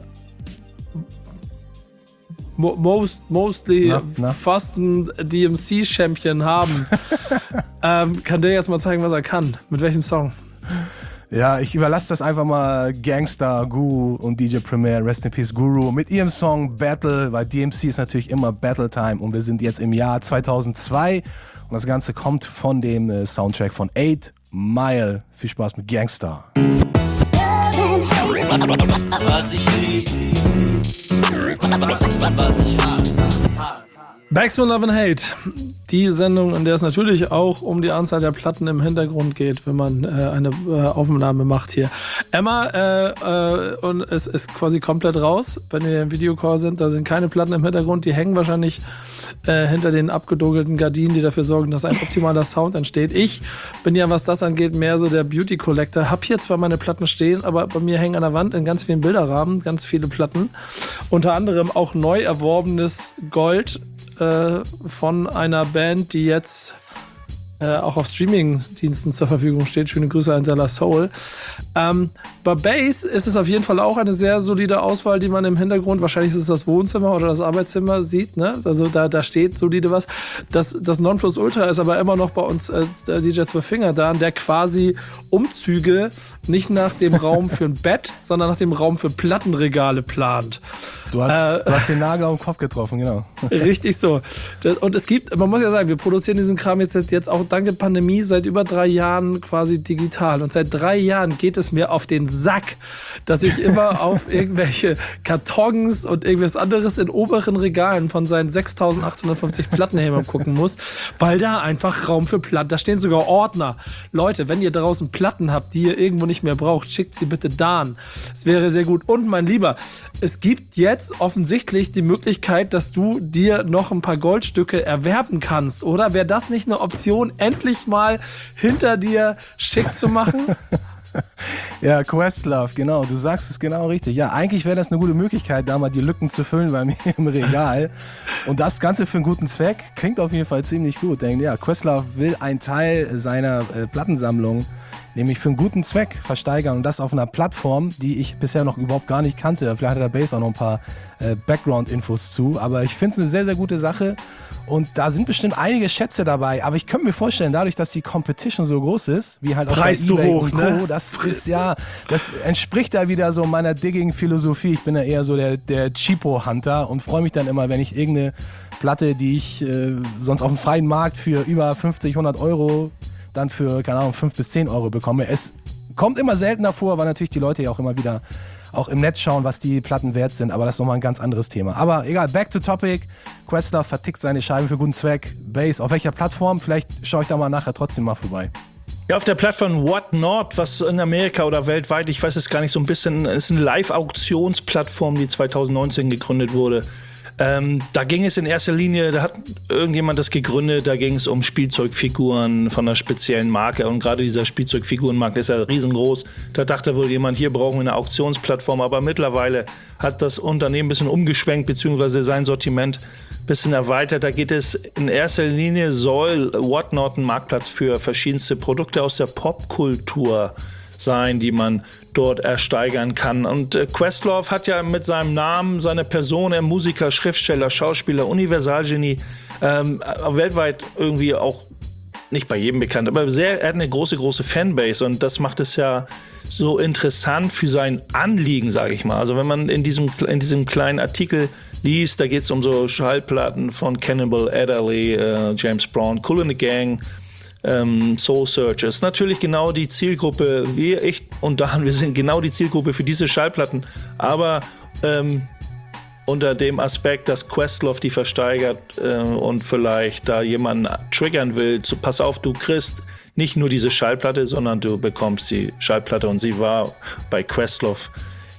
Mo- Most, mostly Na, na? fasten D M C-Champion haben, ähm, kann der jetzt mal zeigen, was er kann. Mit welchem Song? Ja, ich überlasse das einfach mal Gangsta, Guru und D J Premier, Rest in Peace Guru, mit ihrem Song Battle, weil D M C ist natürlich immer Battle Time und wir sind jetzt im Jahr zweitausendzwei und das Ganze kommt von dem äh, Soundtrack von eight Mile. Viel Spaß mit Gangsta. Was ich lieb, was ich hasse. Backspin Love and Hate. Die Sendung, in der es natürlich auch um die Anzahl der Platten im Hintergrund geht, wenn man äh, eine äh, Aufnahme macht hier. Emma äh, äh, und es ist quasi komplett raus, wenn wir im Videocall sind. Da sind keine Platten im Hintergrund. Die hängen wahrscheinlich äh, hinter den abgedogelten Gardinen, die dafür sorgen, dass ein optimaler Sound entsteht. Ich bin ja, was das angeht, mehr so der Beauty Collector. Hab hier zwar meine Platten stehen, aber bei mir hängen an der Wand in ganz vielen Bilderrahmen ganz viele Platten. Unter anderem auch neu erworbenes Gold äh, von einer Band, die jetzt äh, auch auf Streaming-Diensten zur Verfügung steht. Schöne Grüße an De La Soul. Ähm, bei Bass ist es auf jeden Fall auch eine sehr solide Auswahl, die man im Hintergrund, wahrscheinlich ist es das Wohnzimmer oder das Arbeitszimmer, sieht. Ne? Also da, da steht solide was. Das, das Nonplusultra ist aber immer noch bei uns äh, der D J Zwölffinger da, der quasi Umzüge nicht nach dem Raum für ein Bett, sondern nach dem Raum für Plattenregale plant. Du hast, Äh, du hast den Nagel auf den Kopf getroffen, genau. Richtig so. Das, und es gibt, man muss ja sagen, wir produzieren diesen Kram jetzt, jetzt auch danke Pandemie seit über drei Jahren quasi digital. Und seit drei Jahren geht es mir auf den Sack, dass ich immer auf irgendwelche Kartons und irgendwas anderes in oberen Regalen von seinen sechstausendachthundertfünfzig Plattenhämern gucken muss, weil da einfach Raum für Platten, da stehen sogar Ordner. Leute, wenn ihr draußen Platten habt, die ihr irgendwo nicht mehr braucht, schickt sie bitte dahin. Es wäre sehr gut. Und mein Lieber, es gibt jetzt offensichtlich die Möglichkeit, dass du dir noch ein paar Goldstücke erwerben kannst, oder? Wäre das nicht eine Option, endlich mal hinter dir schick zu machen? Ja, Questlove, genau, du sagst es genau richtig. Ja, eigentlich wäre das eine gute Möglichkeit, da mal die Lücken zu füllen bei mir im Regal. Und das Ganze für einen guten Zweck klingt auf jeden Fall ziemlich gut. Denn ja, Questlove will einen Teil seiner äh, Plattensammlung nämlich für einen guten Zweck versteigern und das auf einer Plattform, die ich bisher noch überhaupt gar nicht kannte. Vielleicht hat der Base auch noch ein paar äh, Background-Infos zu, aber ich finde es eine sehr, sehr gute Sache und da sind bestimmt einige Schätze dabei, aber ich könnte mir vorstellen, dadurch, dass die Competition so groß ist, wie halt auch Preis bei eBay so hoch, und Co., ne? das ist ja, das entspricht da wieder so meiner Digging-Philosophie. Ich bin ja eher so der, der Cheapo-Hunter und freue mich dann immer, wenn ich irgendeine Platte, die ich äh, sonst auf dem freien Markt für über fünfzig, hundert Euro dann für, keine Ahnung, fünf bis zehn Euro bekomme. Es kommt immer seltener vor, weil natürlich die Leute ja auch immer wieder auch im Netz schauen, was die Platten wert sind, aber das ist nochmal ein ganz anderes Thema. Aber egal, back to topic. Questlove vertickt seine Scheiben für guten Zweck. Base, auf welcher Plattform? Vielleicht schaue ich da mal nachher trotzdem mal vorbei. Ja, auf der Plattform Whatnot, was in Amerika oder weltweit, ich weiß es gar nicht, so ein bisschen, ist eine Live-Auktionsplattform, die zwanzig neunzehn gegründet wurde. Ähm, da ging es in erster Linie, da hat irgendjemand das gegründet, da ging es um Spielzeugfiguren von einer speziellen Marke und gerade dieser Spielzeugfigurenmarkt ist ja riesengroß. Da dachte wohl jemand, hier brauchen wir eine Auktionsplattform, aber mittlerweile hat das Unternehmen ein bisschen umgeschwenkt, beziehungsweise sein Sortiment ein bisschen erweitert. Da geht es in erster Linie, soll Whatnot ein Marktplatz für verschiedenste Produkte aus der Popkultur sein, die man dort ersteigern kann. Und äh, Questlove hat ja mit seinem Namen, seiner Person, er Musiker, Schriftsteller, Schauspieler, Universalgenie, ähm, weltweit irgendwie auch nicht bei jedem bekannt, aber sehr, er hat eine große, große Fanbase und das macht es ja so interessant für sein Anliegen, sage ich mal. Also wenn man in diesem, in diesem kleinen Artikel liest, da geht es um so Schallplatten von Cannibal Adderley, äh, James Brown, Kool and the Gang, Ähm, Soul Searchers. Natürlich genau die Zielgruppe, wir, ich und Dan, wir sind genau die Zielgruppe für diese Schallplatten, aber ähm, unter dem Aspekt, dass Questlove die versteigert äh, und vielleicht da jemanden triggern will, so, pass auf, du kriegst nicht nur diese Schallplatte, sondern du bekommst die Schallplatte und sie war bei Questlove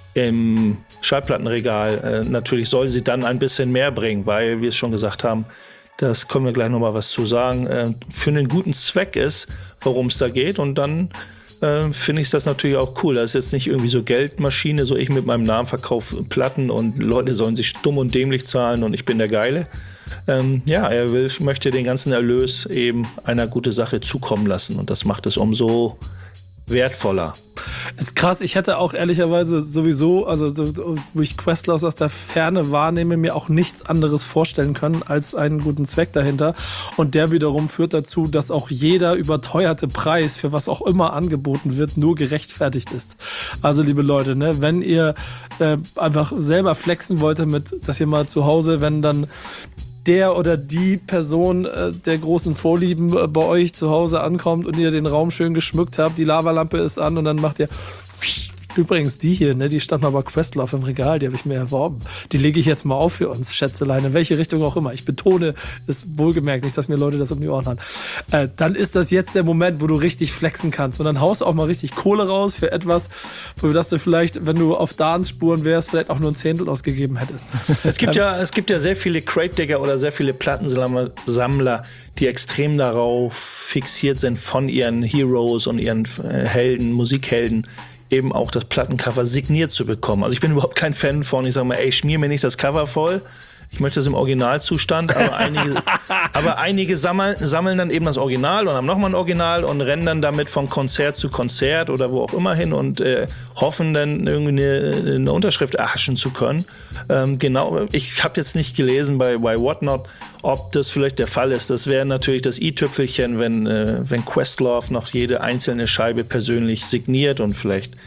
im Schallplattenregal. Äh, natürlich soll sie dann ein bisschen mehr bringen, weil wir es schon gesagt haben, das können wir gleich nochmal was zu sagen, äh, für einen guten Zweck ist, worum es da geht. Und dann äh, finde ich das natürlich auch cool. Das ist jetzt nicht irgendwie so Geldmaschine, so ich mit meinem Namen verkaufe Platten und Leute sollen sich dumm und dämlich zahlen und ich bin der Geile. Ähm, ja, er will, möchte den ganzen Erlös eben einer guten Sache zukommen lassen und das macht es umso wertvoller. Ist krass, ich hätte auch ehrlicherweise sowieso, also so, wo ich Questlove aus der Ferne wahrnehme, mir auch nichts anderes vorstellen können als einen guten Zweck dahinter. Und der wiederum führt dazu, dass auch jeder überteuerte Preis für was auch immer angeboten wird, nur gerechtfertigt ist. Also liebe Leute, ne, wenn ihr äh, einfach selber flexen wollt damit, dass ihr mal zu Hause, wenn dann der oder die Person äh, der großen Vorlieben äh, bei euch zu Hause ankommt und ihr den Raum schön geschmückt habt, die Lavalampe ist an und dann macht ihr übrigens die hier, ne, die stand mal bei Questlove im Regal, die habe ich mir erworben. Die lege ich jetzt mal auf für uns, Schätzelein, in welche Richtung auch immer. Ich betone es wohlgemerkt, nicht, dass mir Leute das um die Ohren hauen. Äh, dann ist das jetzt der Moment, wo du richtig flexen kannst und dann haust du auch mal richtig Kohle raus für etwas, für das du vielleicht, wenn du auf Dans Spuren wärst, vielleicht auch nur ein Zehntel ausgegeben hättest. Es gibt ja, es gibt ja sehr viele Crate-Digger oder sehr viele Plattensammler, die extrem darauf fixiert sind, von ihren Heroes und ihren äh, Helden, Musikhelden, eben auch das Plattencover signiert zu bekommen. Also ich bin überhaupt kein Fan von, ich sage mal, ey, schmier mir nicht das Cover voll. Ich möchte es im Originalzustand, aber einige, aber einige sammeln, sammeln dann eben das Original und haben nochmal ein Original und rennen dann damit von Konzert zu Konzert oder wo auch immer hin und äh, hoffen dann irgendwie eine, eine Unterschrift erhaschen zu können. Ähm, genau, ich habe jetzt nicht gelesen bei, bei Whatnot, ob das vielleicht der Fall ist. Das wäre natürlich das i-Tüpfelchen, wenn, äh, wenn Questlove noch jede einzelne Scheibe persönlich signiert und vielleicht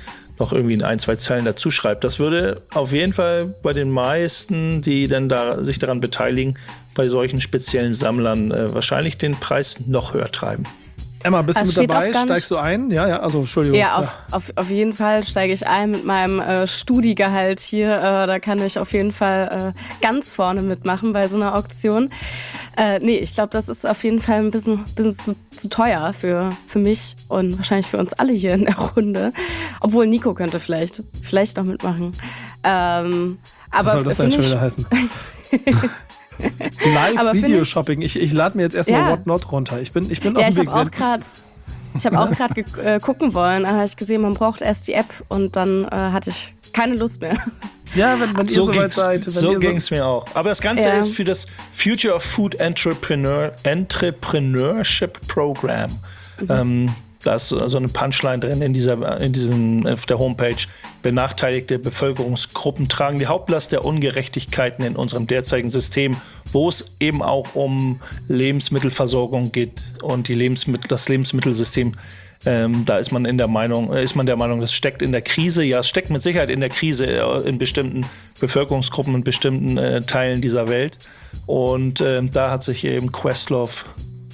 noch irgendwie in ein, zwei Zeilen dazu schreibt. Das würde auf jeden Fall bei den meisten, die dann da sich daran beteiligen, bei solchen speziellen Sammlern äh, wahrscheinlich den Preis noch höher treiben. Emma, bist Das du steht mit dabei? auch gar nicht- Steigst du ein? Ja, ja, also Entschuldigung. Ja, auf, auf, auf jeden Fall steige ich ein mit meinem äh, Studi-Gehalt hier. Äh, da kann ich auf jeden Fall äh, ganz vorne mitmachen bei so einer Auktion. Äh, nee, ich glaube, das ist auf jeden Fall ein bisschen, bisschen zu, zu teuer für, für mich und wahrscheinlich für uns alle hier in der Runde. Obwohl Nico könnte vielleicht, vielleicht noch mitmachen. Ähm, aber Was soll das denn finde schon ich- wieder heißen? Aber finde Live-Video-Shopping. Ich, ich lade mir jetzt erstmal Ja. Whatnot runter. Ich bin, ich bin Ja, auf ich dem habe Weg. auch gerade ich habe auch gerade ge- äh, gucken wollen, da habe ich gesehen, man braucht erst die App und dann äh, hatte ich keine Lust mehr. Ja, wenn, wenn ihr So soweit ging's, seid. Wenn so ihr ging es mir auch. Aber das Ganze Ja. ist für das Future of Food Entrepreneur, Entrepreneurship Program. Mhm. Ähm, da ist so eine Punchline drin in dieser, in diesem, auf der Homepage. Benachteiligte Bevölkerungsgruppen tragen die Hauptlast der Ungerechtigkeiten in unserem derzeitigen System, wo es eben auch um Lebensmittelversorgung geht und die Lebensmittel, das Lebensmittelsystem. Ähm, da ist man in der Meinung, ist man der Meinung, das steckt in der Krise. Ja, es steckt mit Sicherheit in der Krise äh, in bestimmten Bevölkerungsgruppen, in bestimmten äh, Teilen dieser Welt. Und ähm, da hat sich eben Questlove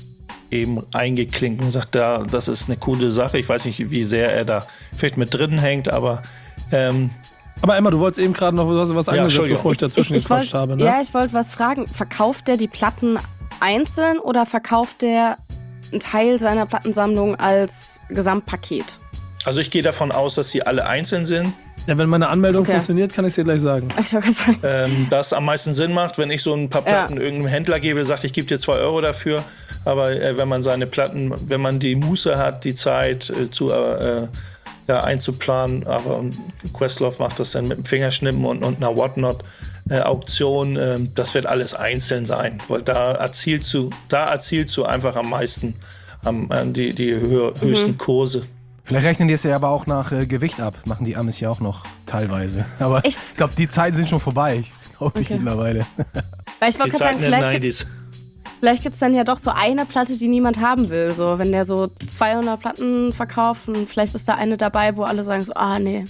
eben eingeklinkt und sagt, da, das ist eine coole Sache. Ich weiß nicht, wie sehr er da vielleicht mit drin hängt, aber ähm, Aber Emma, du wolltest eben gerade noch du hast was angesetzt, Entschuldigung. bevor ich dazwischen ich gequatscht wollt- habe. Ne? Ja, ich wollte was fragen. Verkauft der die Platten einzeln oder verkauft der einen Teil seiner Plattensammlung als Gesamtpaket? also ich gehe davon aus, dass sie alle einzeln sind. Ja, wenn meine Anmeldung Okay. funktioniert, kann ich es dir gleich sagen. Ich wollte gerade sagen. Ähm, das am meisten Sinn macht, wenn ich so ein paar Ja. Platten irgendeinem Händler gebe, sagt, ich gebe dir zwei Euro dafür. Aber äh, wenn man seine Platten, wenn man die Muße hat, die Zeit äh, zu äh, ja, einzuplanen, aber Questlove macht das dann mit dem Fingerschnippen und, und einer Whatnot äh, Auktion, äh, das wird alles einzeln sein, weil da erzielst du, da erzielst du einfach am meisten am, äh, die, die höher, höchsten Kurse. Vielleicht rechnen die es ja aber auch nach äh, Gewicht ab. Machen die Amis ja auch noch teilweise. Aber Echt? ich glaube, die Zeiten sind schon vorbei. Glaube ich Okay. mittlerweile. Weil ich wollte Die gerade sagen, Zeiten der vielleicht neunziger. gibt's, vielleicht gibt's dann ja doch so eine Platte, die niemand haben will. So, wenn der so zweihundert Platten verkauft und vielleicht ist da eine dabei, wo alle sagen so, ah nee,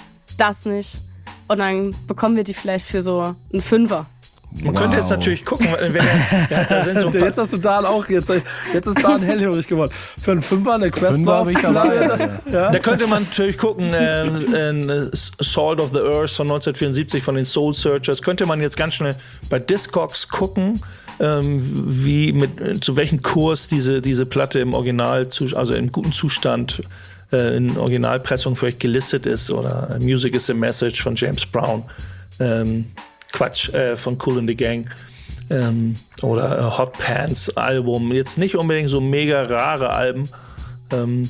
das nicht. Und dann bekommen wir die vielleicht für so einen Fünfer. Man könnte jetzt natürlich gucken, wenn er, ja, da sind so ein paar, Jetzt hast du Dan auch, jetzt, jetzt ist Dan hellhörig geworden. Für einen Fünfer eine Fünfer Questlove. habe ich dabei. Ja. Da könnte man natürlich gucken, äh, äh, Salt of the Earth von neunzehnhundertvierundsiebzig von den Soul Searchers. Könnte man jetzt ganz schnell bei Discogs gucken, ähm, wie mit, zu welchem Kurs diese, diese Platte im Original, also im guten Zustand äh, in Originalpressung vielleicht gelistet ist. Oder Music is the Message von James Brown. Ähm, Quatsch, äh, von Kool and the Gang. Ähm, oder äh, Hot Pants Album. Jetzt nicht unbedingt so mega rare Alben. Ähm,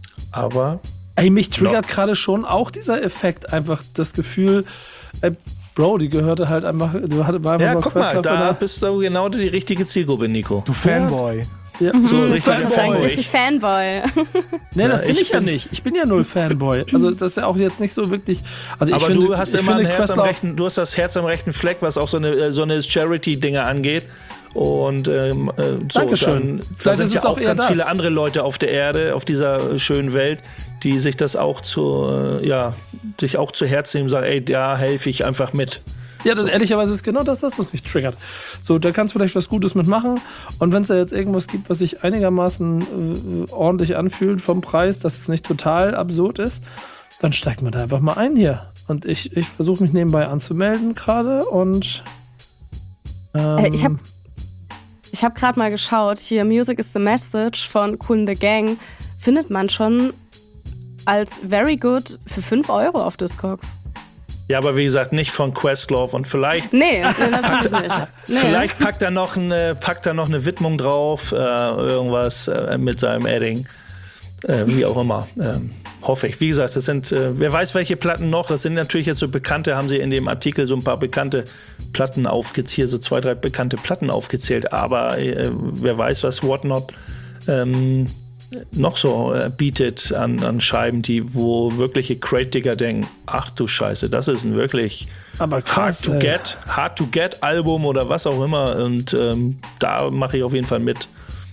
aber Ey, mich triggert gerade schon auch dieser Effekt, einfach das Gefühl, ey, Bro, die gehörte halt einfach, du hatte war einfach ja, mal guck mal, Questlove da von der- bist du genau die richtige Zielgruppe, Nico. Du Fanboy. ja, So Mhm, richtig Fanboy. Fanboy. Richtig Fanboy. Nee, das Ja, bin ich ich ja bin- nicht. Ich bin ja null Fanboy. Also das ist ja auch jetzt nicht so wirklich. Also ich Aber finde, du hast ich immer finde ein Herz am Questlove- rechten, du hast das Herz am rechten Fleck, was auch so eine, äh, so eine Charity-Dinge angeht. Und ähm, äh, so, Dankeschön. dann, da Vielleicht sind ist ja es auch auch eher ganz das. viele andere Leute auf der Erde, auf dieser äh, schönen Welt, die sich das auch zu, äh, ja, sich auch zu Herzen nehmen und sagen, ey, da helfe ich einfach mit. Ja, das, ehrlicherweise ist genau das, das, was mich triggert. So, da kannst du vielleicht was Gutes mitmachen. Und wenn es da jetzt irgendwas gibt, was sich einigermaßen äh, ordentlich anfühlt vom Preis, dass es nicht total absurd ist, dann steigt man da einfach mal ein hier. Und ich, ich versuche mich nebenbei anzumelden gerade und ähm, Äh, ich habe ich hab gerade mal geschaut, hier Music is the Message von Kool and the Gang findet man schon als very good für fünf Euro auf Discogs. Ja, aber wie gesagt, nicht von Questlove und vielleicht Nee, nee natürlich nicht. Nee. Vielleicht packt er noch eine, packt er noch eine Widmung drauf, äh, irgendwas äh, mit seinem Adding. Äh, wie auch immer. Ähm, hoffe ich. Wie gesagt, das sind, äh, wer weiß, welche Platten noch. Das sind natürlich jetzt so bekannte, haben sie in dem Artikel so ein paar bekannte Platten aufgezählt, so zwei, drei bekannte Platten aufgezählt. Aber äh, wer weiß, was Whatnot ähm, noch so äh, bietet an, an Scheiben, die, wo wirkliche Crate-Digger denken, ach du Scheiße, das ist ein wirklich aber krass, hard to ey. get, hard to get Album oder was auch immer. Und ähm, da mache ich auf jeden Fall mit.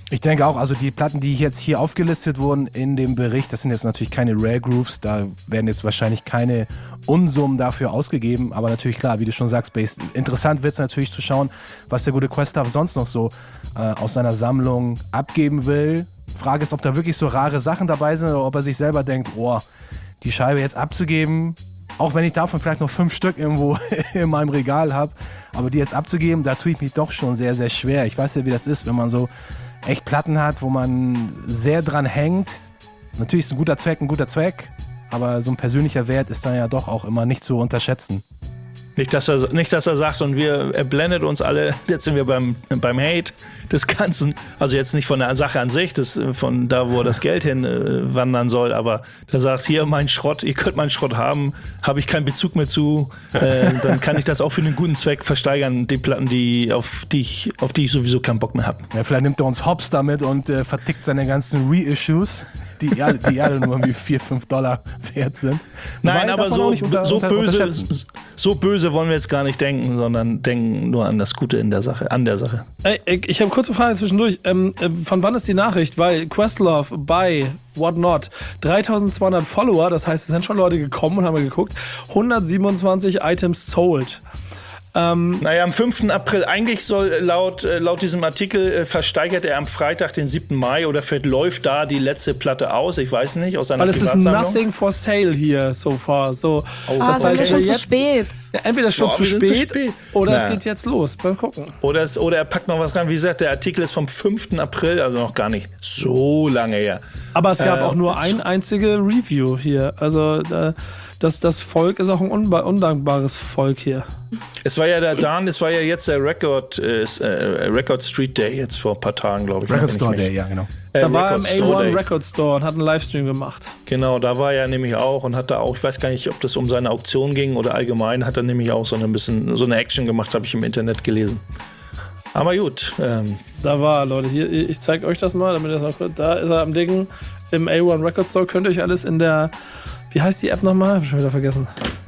Ich denke auch, also die Platten, die jetzt hier aufgelistet wurden in dem Bericht, das sind jetzt natürlich keine Rare Grooves, da werden jetzt wahrscheinlich keine Unsummen dafür ausgegeben, aber natürlich klar, wie du schon sagst, Bass, interessant wird es natürlich zu schauen, was der gute Questlove sonst noch so äh, aus seiner Sammlung abgeben will. Frage ist, ob da wirklich so rare Sachen dabei sind oder ob er sich selber denkt, boah, die Scheibe jetzt abzugeben, auch wenn ich davon vielleicht noch fünf Stück irgendwo in meinem Regal habe, aber die jetzt abzugeben, da tue ich mich doch schon sehr, sehr schwer. Ich weiß ja, wie das ist, wenn man so echt Platten hat, wo man sehr dran hängt. Natürlich ist ein guter Zweck ein guter Zweck, aber so ein persönlicher Wert ist dann ja doch auch immer nicht zu unterschätzen. Nicht, dass er, nicht, dass er sagt, und wir, er blendet uns alle, jetzt sind wir beim, beim Hate des Ganzen, also jetzt nicht von der Sache an sich, das, von da, wo das Geld hin äh, wandern soll, aber der sagt, hier, mein Schrott, ihr könnt meinen Schrott haben, habe ich keinen Bezug mehr zu, äh, dann kann ich das auch für einen guten Zweck versteigern, die Platten, die, auf, die ich, auf die ich sowieso keinen Bock mehr habe. Ja, vielleicht nimmt er uns hops damit und äh, vertickt seine ganzen Reissues, die ja die alle nur irgendwie vier, fünf Dollar wert sind. Nein, Wobei, aber so, unter, so, unter, böse, so böse wollen wir jetzt gar nicht denken, sondern denken nur an das Gute in der Sache, an der Sache. Ey, ich habe eine kurze Frage zwischendurch. Ähm, äh, von wann ist die Nachricht? Weil Questlove bei Whatnot dreitausendzweihundert Follower, das heißt, es sind schon Leute gekommen und haben geguckt, hundertsiebenundzwanzig Items sold. Ähm, naja, am fünften April, eigentlich soll laut, laut diesem Artikel äh, versteigert er am Freitag, den siebten Mai, oder vielleicht läuft da die letzte Platte aus, ich weiß nicht, aus seiner weil es ist Privatsammlung. nothing for sale hier so far. So, Oh, Ah, das dann heißt, ist schon jetzt, zu spät. Ja, entweder schon Boah, zu, wir sind spät, zu spät. oder Na. es geht jetzt los. Mal gucken. Oder, es, oder er packt noch was rein. Wie gesagt, der Artikel ist vom fünften April, also noch gar nicht so lange her. Aber es gab Äh, auch nur das- ein einzige Review hier. Also äh, das, das Volk ist auch ein unba- undankbares Volk hier. Es war ja der Dan, es war ja jetzt der Record, äh, Record Street Day, jetzt vor ein paar Tagen, glaube ich. Record wenn ich Store mich- Day, ja genau. Äh, Da war er im Record A Store eins Day. Record Store und hat einen Livestream gemacht. Genau, da war er nämlich auch und hat da auch, ich weiß gar nicht, ob das um seine Auktion ging oder allgemein, hat er nämlich auch so ein bisschen so eine Action gemacht, habe ich im Internet gelesen. Aber gut, ähm, Da war er, Leute. Hier, ich zeige euch das mal, damit ihr das noch. Da ist er am Ding im A eins Record Store. Könnt ihr euch alles in der. Wie heißt die App nochmal? Hab ich schon wieder vergessen.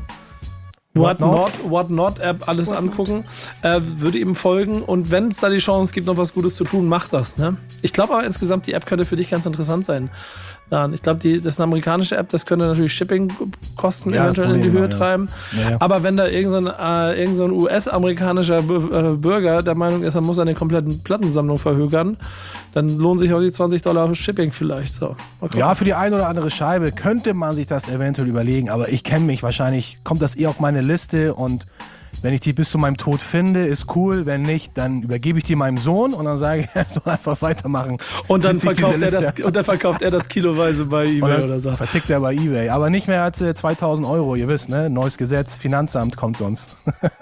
Whatnot, Whatnot App alles angucken, äh, würde ihm folgen, und wenn es da die Chance gibt, noch was Gutes zu tun, macht das. Ne? Ich glaube aber insgesamt, die App könnte für dich ganz interessant sein. Ja, ich glaube, das ist eine amerikanische App, das könnte natürlich Shipping-Kosten Ja, das eventuell in die Problem Höhe auch, ja. treiben. Ja, ja. Aber wenn da irgendein so äh, irgend so ein U S-amerikanischer B- äh, Bürger der Meinung ist, er muss seine kompletten Plattensammlung verhökern, dann lohnen sich auch die zwanzig Dollar Shipping vielleicht. So, mal gucken. Ja, für die ein oder andere Scheibe könnte man sich das eventuell überlegen, aber ich kenne mich, wahrscheinlich kommt das eh auf meine Liste, und wenn ich die bis zu meinem Tod finde, ist cool. Wenn nicht, dann übergebe ich die meinem Sohn und dann sage ich, er soll einfach weitermachen. Und dann, bis sich verkauft diese er das, Liste- und dann verkauft er das kiloweise bei und eBay dann oder so. vertickt er bei eBay. Aber nicht mehr als äh, zweitausend Euro, ihr wisst, ne? Neues Gesetz, Finanzamt kommt sonst.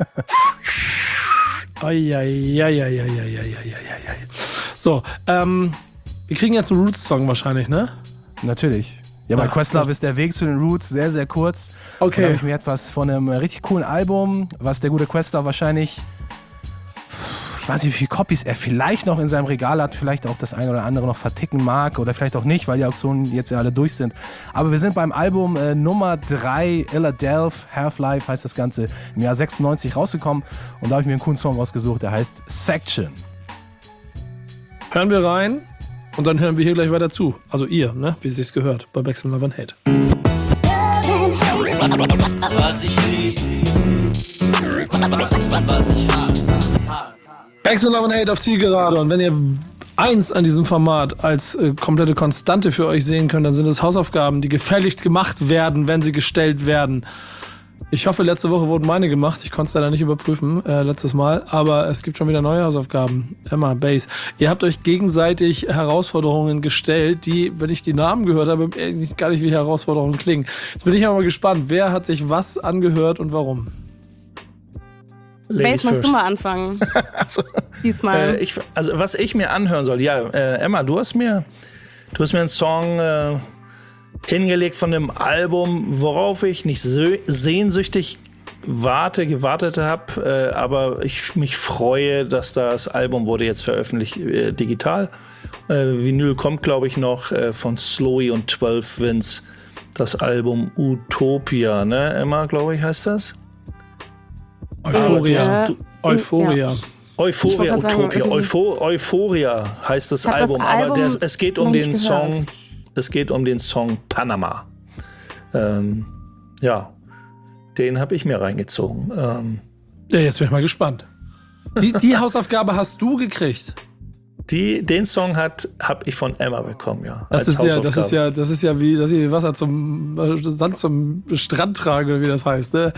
Eieieiei. So, ähm, wir kriegen jetzt einen Roots-Song wahrscheinlich, ne? Natürlich. Ja, bei Ja, Questlove ja. ist der Weg zu den Roots sehr, sehr kurz. Okay. Da habe ich mir etwas von einem richtig coolen Album, was der gute Questlove wahrscheinlich, ich weiß nicht, wie viele Copies er vielleicht noch in seinem Regal hat, vielleicht auch das eine oder andere noch verticken mag oder vielleicht auch nicht, weil die Auktionen jetzt ja alle durch sind. Aber wir sind beim Album äh, Nummer drei, Philadelphia, Half-Life heißt das Ganze, im Jahr sechsundneunzig rausgekommen, und da habe ich mir einen coolen Song rausgesucht, der heißt Section. Hören wir rein und dann hören wir hier gleich weiter zu. Also ihr, ne? Wie es sich gehört bei Backspin Love and Hate. Was ich lieb, was ich hasse. Backspin Love and Hate auf Zielgerade, und wenn ihr eins an diesem Format als äh, komplette Konstante für euch sehen könnt, dann sind es Hausaufgaben, die gefälligst gemacht werden, wenn sie gestellt werden. Ich hoffe, letzte Woche wurden meine gemacht. Ich konnte es leider nicht überprüfen, äh, letztes Mal. Aber es gibt schon wieder neue Hausaufgaben. Emma, Bass. Ihr habt euch gegenseitig Herausforderungen gestellt, die, wenn ich die Namen gehört habe, eigentlich gar nicht wie Herausforderungen klingen. Jetzt bin ich aber mal gespannt, wer hat sich was angehört und warum? Bass, magst du mal anfangen? Also, Diesmal. Äh, ich, also was ich mir anhören soll, ja, äh, Emma, du hast mir, du hast mir einen Song äh, hingelegt von dem Album, worauf ich nicht so sehnsüchtig warte, gewartet habe, äh, aber ich mich freue, dass das Album wurde jetzt veröffentlicht äh, digital. Äh, Vinyl kommt, glaube ich, noch äh, von Slowy und zwölf Vince, das Album Utopia, ne, Emma, glaube ich, heißt das? Euphoria. Ja. Euphoria. Euphoria, Ich wollte gerade sagen, Utopia, irgendwie- Eupho Euphoria heißt das Ich hab das Album, aber Album der, es geht um noch nicht den gehört. Song, es geht um den Song Panama. Ähm, ja, den habe ich mir reingezogen. Ähm, Ja, jetzt bin ich mal gespannt. Die, die Hausaufgabe hast du gekriegt. die, den Song hat habe ich von Emma bekommen, ja. Das als ist ja, das ist Hausaufgabe. ja, das ist ja wie, das ist wie Wasser zum äh, Sand zum Strand tragen, oder wie das heißt. Ne?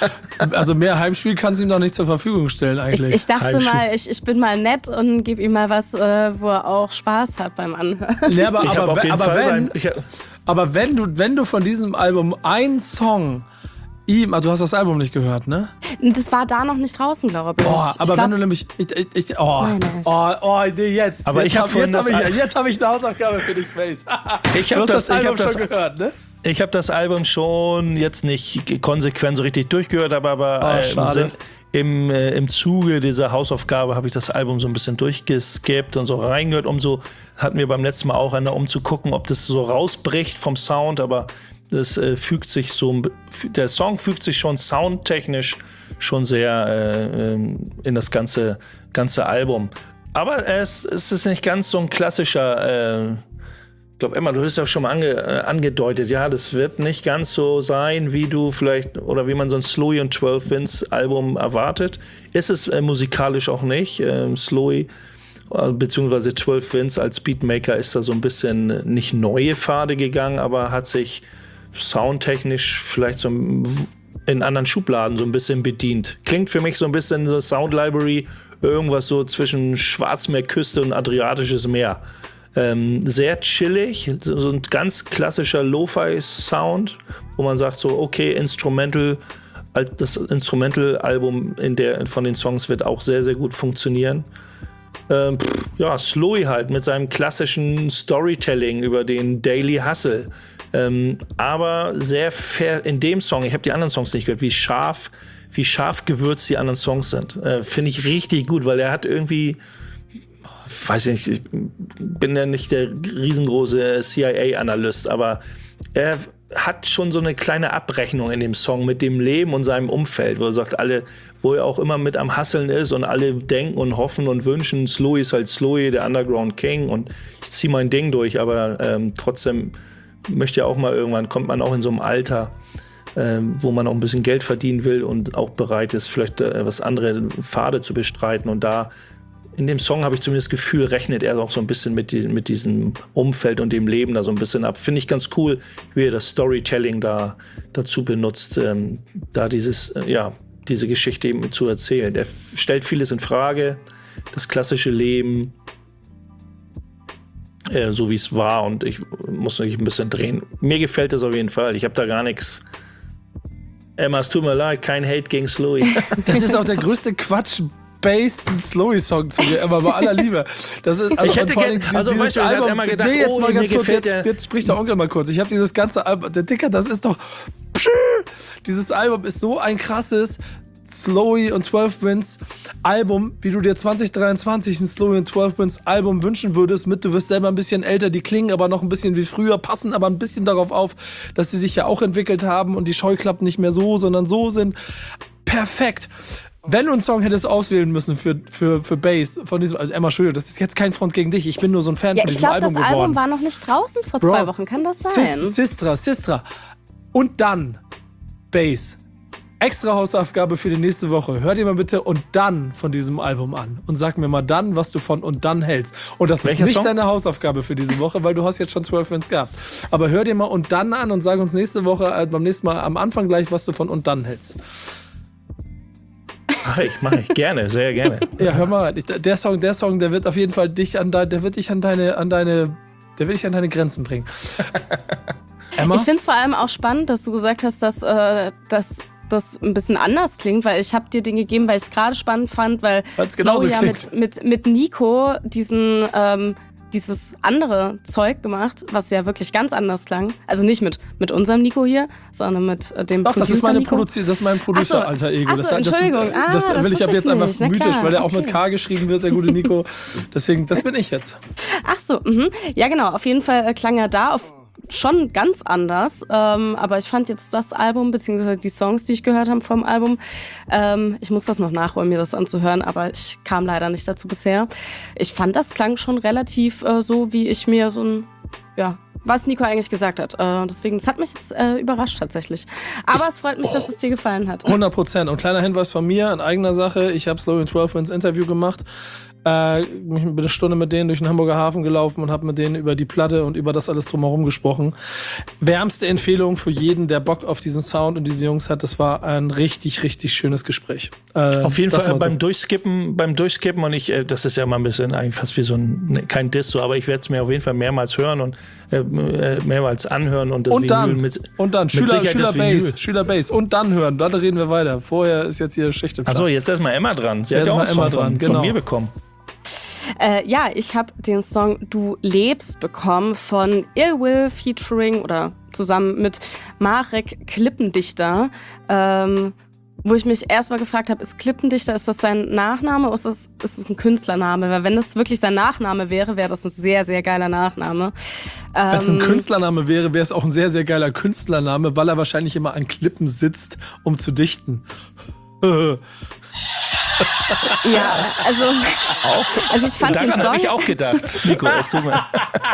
Also mehr Heimspiel kannst du ihm doch nicht zur Verfügung stellen Ich, eigentlich. ich dachte Heimspiel. mal, ich, ich bin mal nett und gebe ihm mal was, äh, wo er auch Spaß hat beim Anhören. Ja, aber, Ich habe aber, auf wenn- jeden aber, Fall wenn, beim, ich, hab- aber wenn du, wenn du von diesem Album einen Song ihm, ah, du hast das Album nicht gehört, ne? Das war da noch nicht draußen, glaube ich. Boah, ich aber glaub, wenn du nämlich, ich, ich, ich, oh, Meine ich. oh, oh, nee, jetzt. Aber jetzt ich hab hab, vorhin jetzt habe das ich, Al- jetzt hab ich eine Hausaufgabe für dich, Face. Ich Du habe hast das, das, ich Album hab das, schon gehört, ne? ich hab das Album schon jetzt nicht konsequent so richtig durchgehört, aber, aber Oh, äh, im, schade. Sinn, im, äh, im Zuge dieser Hausaufgabe habe ich das Album so ein bisschen durchgeskippt und so reingehört, um so, hatten wir beim letzten Mal auch, eine, um zu gucken, ob das so rausbricht vom Sound, aber das äh, fügt sich so, der Song fügt sich schon soundtechnisch schon sehr äh, ähm, in das ganze, ganze Album. Aber es, es ist nicht ganz so ein klassischer, äh, ich glaube, Emma, du hast ja schon mal ange, äh, angedeutet, ja, das wird nicht ganz so sein, wie du vielleicht, oder wie man so ein Slowy und zwölf Vince Album erwartet. Ist es äh, musikalisch auch nicht. Ähm, Slowy äh, beziehungsweise zwölf Vince als Beatmaker ist da so ein bisschen nicht neue Pfade gegangen, aber hat sich soundtechnisch vielleicht so in anderen Schubladen so ein bisschen bedient. Klingt für mich so ein bisschen so Sound Library, irgendwas so zwischen Schwarzmeerküste und Adriatisches Meer. Ähm, sehr chillig, so so ein ganz klassischer Lo-Fi-Sound, wo man sagt so, okay, Instrumental, alt- das Instrumental-Album in der, von den Songs wird auch sehr, sehr gut funktionieren. Ähm, pff, ja, Slowy halt mit seinem klassischen Storytelling über den Daily Hustle. Ähm, aber sehr fair in dem Song, ich habe die anderen Songs nicht gehört, wie scharf, wie scharf gewürzt die anderen Songs sind. Äh, Finde ich richtig gut, weil er hat irgendwie, weiß ich nicht, ich bin ja nicht der riesengroße C I A-Analyst, aber er hat schon so eine kleine Abrechnung in dem Song mit dem Leben und seinem Umfeld, wo er sagt, alle, wo er auch immer mit am Hasseln ist und alle denken und hoffen und wünschen, Slowy ist halt Slowy, der Underground King und ich ziehe mein Ding durch, aber ähm, trotzdem möchte ja auch mal irgendwann, kommt man auch in so einem Alter, ähm, wo man auch ein bisschen Geld verdienen will und auch bereit ist, vielleicht äh, was andere Pfade zu bestreiten und da in dem Song habe ich zumindest das Gefühl, rechnet er auch so ein bisschen mit, die, mit diesem Umfeld und dem Leben da so ein bisschen ab. Finde ich ganz cool, wie er das Storytelling da dazu benutzt, ähm, da dieses, äh, ja, diese Geschichte eben zu erzählen. Er f- stellt vieles in Frage, das klassische Leben, äh, so wie es war und ich muss mich ein bisschen drehen. Mir gefällt das auf jeden Fall. Ich habe da gar nichts. Emma, es tut mir leid, kein Hate gegen Slowy. Das ist auch der größte Quatsch. Bass, ein Slowy-Song zu dir, immer bei aller Liebe. Das ist, also, Ich hätte und vor gern- allem also, dieses weißt du, ich hätte Album, immer gedacht, nee, jetzt oh, mal mir ganz kurz, gefällt jetzt, der- jetzt spricht der Onkel mal kurz. Ich habe dieses ganze Album, der Dicker, das ist doch, dieses Album ist so ein krasses Slowy und zwölf Vince Album, wie du dir zwanzig dreiundzwanzig ein Slowy und zwölf Vince Album wünschen würdest, mit du wirst selber ein bisschen älter, die klingen aber noch ein bisschen wie früher, passen aber ein bisschen darauf auf, dass sie sich ja auch entwickelt haben und die Scheuklappen nicht mehr so, sondern so sind. Perfekt. Wenn du einen Song hättest auswählen müssen für, für, für Bass von diesem, also Emma, Entschuldigung, das ist jetzt kein Front gegen dich, ich bin nur so ein Fan Ja, von ich diesem glaube, Album das geworden. Album war noch nicht draußen vor Bro, zwei Wochen. Kann das sein? Sis, Sistra, Sistra. Und dann Bass. Extra Hausaufgabe für die nächste Woche. Hör dir mal bitte und dann von diesem Album an. Und sag mir mal dann, was du von und dann hältst. Und das Welcher ist nicht Song? deine Hausaufgabe für diese Woche, weil du hast jetzt schon zwölf Fans gehabt. Aber hör dir mal und dann an und sag uns nächste Woche, äh, beim nächsten Mal am Anfang gleich, was du von und dann hältst. Mach ich, mach ich. Gerne, sehr gerne. Ja, hör mal rein. Ich- Der Song, der Song, der wird auf jeden Fall dich an deine, der wird dich an deine, an deine, der wird dich an deine Grenzen bringen. Emma? Ich finde es vor allem auch spannend, dass du gesagt hast, dass, äh, dass das ein bisschen anders klingt, weil ich habe dir den gegeben, weil ich es gerade spannend fand, weil Weil's genauso Slow ja klingt. mit, mit, mit Nico diesen, ähm, dieses andere Zeug gemacht, was ja wirklich ganz anders klang. Also nicht mit, mit unserem Nico hier, sondern mit äh, dem Doch, das ist, Producer meine Nico. Produzi- das ist mein Producer, Ach so. alter Ego. Ach so, das, das, Entschuldigung. Ah, das, das will ich ab wusste jetzt ich einfach nicht. Na mythisch, klar, weil der auch mit okay. K geschrieben wird, der gute Nico. Deswegen, das bin ich jetzt. Ach so, mhm. Ja genau, auf jeden Fall äh, klang er da auf schon ganz anders. Ähm, aber ich fand jetzt das Album, beziehungsweise die Songs, die ich gehört habe vom Album, ähm, ich muss das noch nachholen, mir das anzuhören, aber ich kam leider nicht dazu bisher. Ich fand, das klang schon relativ äh, so, wie ich mir so ein, ja, was Nico eigentlich gesagt hat. Äh, deswegen, das hat mich jetzt äh, überrascht tatsächlich. Aber ich, es freut mich, oh, dass es dir gefallen hat. hundert Prozent. Und kleiner Hinweis von mir in eigener Sache. Ich habe Slow and zwölf ins Interview gemacht. Äh, mich eine Stunde mit denen durch den Hamburger Hafen gelaufen und habe mit denen über die Platte und über das alles drumherum gesprochen. Wärmste Empfehlung für jeden, der Bock auf diesen Sound und diese Jungs hat. Das war ein richtig, richtig schönes Gespräch. Äh, auf jeden Fall so. beim Durchskippen, beim Durchskippen und ich, äh, das ist ja mal ein bisschen eigentlich fast wie so ein, ne, kein Diss so, aber ich werde es mir auf jeden Fall mehrmals hören und äh, mehrmals anhören und das und dann, Vinyl mit und dann mit Schüler, Sicherheit Schüler das Vinyl. Bass, Schüler Bass und dann hören. Dann reden wir weiter. Vorher ist jetzt hier Schicht im Schacht. Achso, jetzt erstmal Emma dran. Sie hat ja auch einen Song von, genau. von mir bekommen. Äh, ja, ich habe den Song Du lebst bekommen von Ill Will featuring oder zusammen mit Marek Klippendichter. Ähm, wo ich mich erstmal gefragt habe, ist Klippendichter, ist das sein Nachname oder ist das, ist das ein Künstlername? Weil wenn das wirklich sein Nachname wäre, wäre das ein sehr, sehr geiler Nachname. Ähm, wenn es ein Ähm, Künstlername wäre, wäre es auch ein sehr, sehr geiler Künstlername, weil er wahrscheinlich immer an Klippen sitzt, um zu dichten. Ja, also, also ich fand den Daran Song... habe ich auch gedacht, Nico. Es tut mir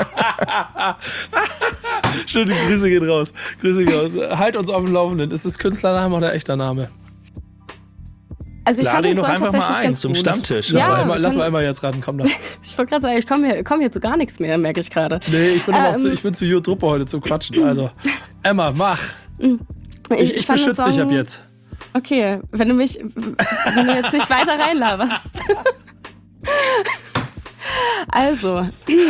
Schöne Grüße gehen raus. Grüße gehen raus. Halt uns auf dem Laufenden. Ist es Künstlername oder echter Name? Also ich Lade fand den ihn doch Song einfach mal tatsächlich ein ganz zum gut. Stammtisch. Ja, Lass, mal, einmal, lass kann- mal einmal jetzt raten, komm da. Ich wollte gerade sagen, ich komme hier, komm hier zu gar nichts mehr, merke ich gerade. Nee, ich bin, aber auch Ähm. zu, ich bin zu Jut Truppe heute zum Quatschen. Also, Emma, mach. Ich, ich fand den beschütze dich Song- ab jetzt. Okay, wenn du mich, wenn du jetzt nicht weiter reinlaberst. Also,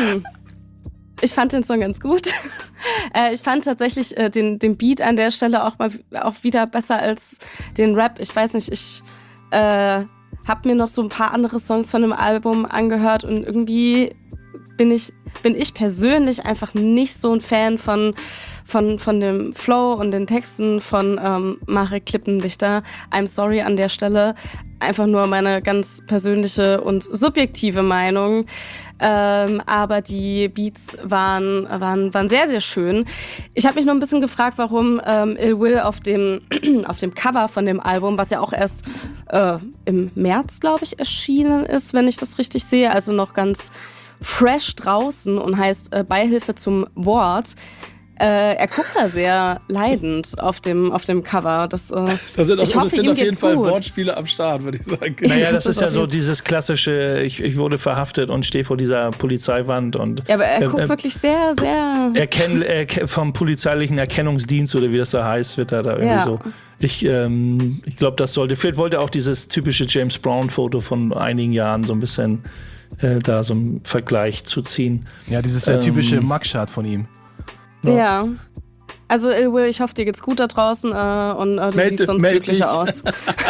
ich fand den Song ganz gut. Äh, ich fand tatsächlich äh, den, den Beat an der Stelle auch mal auch wieder besser als den Rap. Ich weiß nicht, ich äh, habe mir noch so ein paar andere Songs von dem Album angehört und irgendwie bin ich, bin ich persönlich einfach nicht so ein Fan von, von, von dem Flow und den Texten von ähm, Marek Klippendichter. I'm sorry an der Stelle. Einfach nur meine ganz persönliche und subjektive Meinung. Ähm, aber die Beats waren, waren, waren sehr, sehr schön. Ich habe mich noch ein bisschen gefragt, warum ähm, Ill Will auf dem, auf dem Cover von dem Album, was ja auch erst äh, im März, glaube ich, erschienen ist, wenn ich das richtig sehe, also noch ganz fresh draußen und heißt äh, Beihilfe zum Wort. Äh, er guckt da sehr leidend auf dem, auf dem Cover. Das, äh, Da sind, auf, ich hoffe, das sind ihm auf jeden geht's Fall gut. Wortspiele am Start, würde ich sagen. Naja, das Das ist ja auf so jeden- dieses klassische, ich, ich wurde verhaftet und stehe vor dieser Polizeiwand und Ja, aber er äh, guckt äh, wirklich sehr, sehr... erkenn, erken, vom polizeilichen Erkennungsdienst oder wie das da heißt, wird er da irgendwie Ja. so. Ich, ähm, ich glaube, das sollte, vielleicht wollte er auch dieses typische James Brown-Foto von einigen Jahren so ein bisschen äh, da so einen Vergleich zu ziehen. Ja, dieses äh, Ähm, typische Mugshot von ihm. Ja. Also Ill Will, ich hoffe, dir geht's gut da draußen äh, und äh, du Meld- siehst sonst meld glücklicher dich. aus.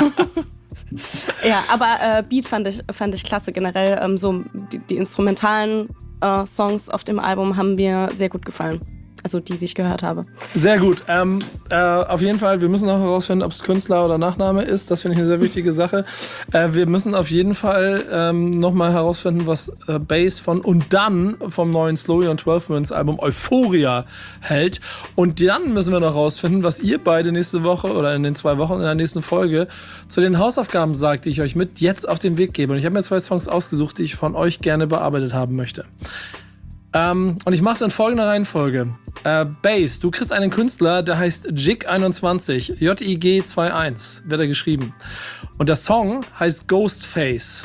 Ja, aber äh, Beat fand ich, fand ich klasse generell. Ähm, so die, die instrumentalen äh, Songs auf dem Album haben mir sehr gut gefallen. Also die, die ich gehört habe. Sehr gut. Ähm, äh, auf jeden Fall, wir müssen noch herausfinden, ob es Künstler oder Nachname ist. Das finde ich eine sehr wichtige Sache. Äh, wir müssen auf jeden Fall ähm, nochmal herausfinden, was äh, Bass von und dann vom neuen Slowly on zwölf Minutes Album Euphoria hält. Und dann müssen wir noch herausfinden, was ihr beide nächste Woche oder in den zwei Wochen in der nächsten Folge zu den Hausaufgaben sagt, die ich euch mit jetzt auf den Weg gebe. Und ich habe mir zwei Songs ausgesucht, die ich von euch gerne bearbeitet haben möchte. Ähm, und ich mache es in folgender Reihenfolge. Äh, Bass, du kriegst einen Künstler, der heißt Jig einundzwanzig, J I G einundzwanzig, wird er geschrieben. Und der Song heißt Ghostface.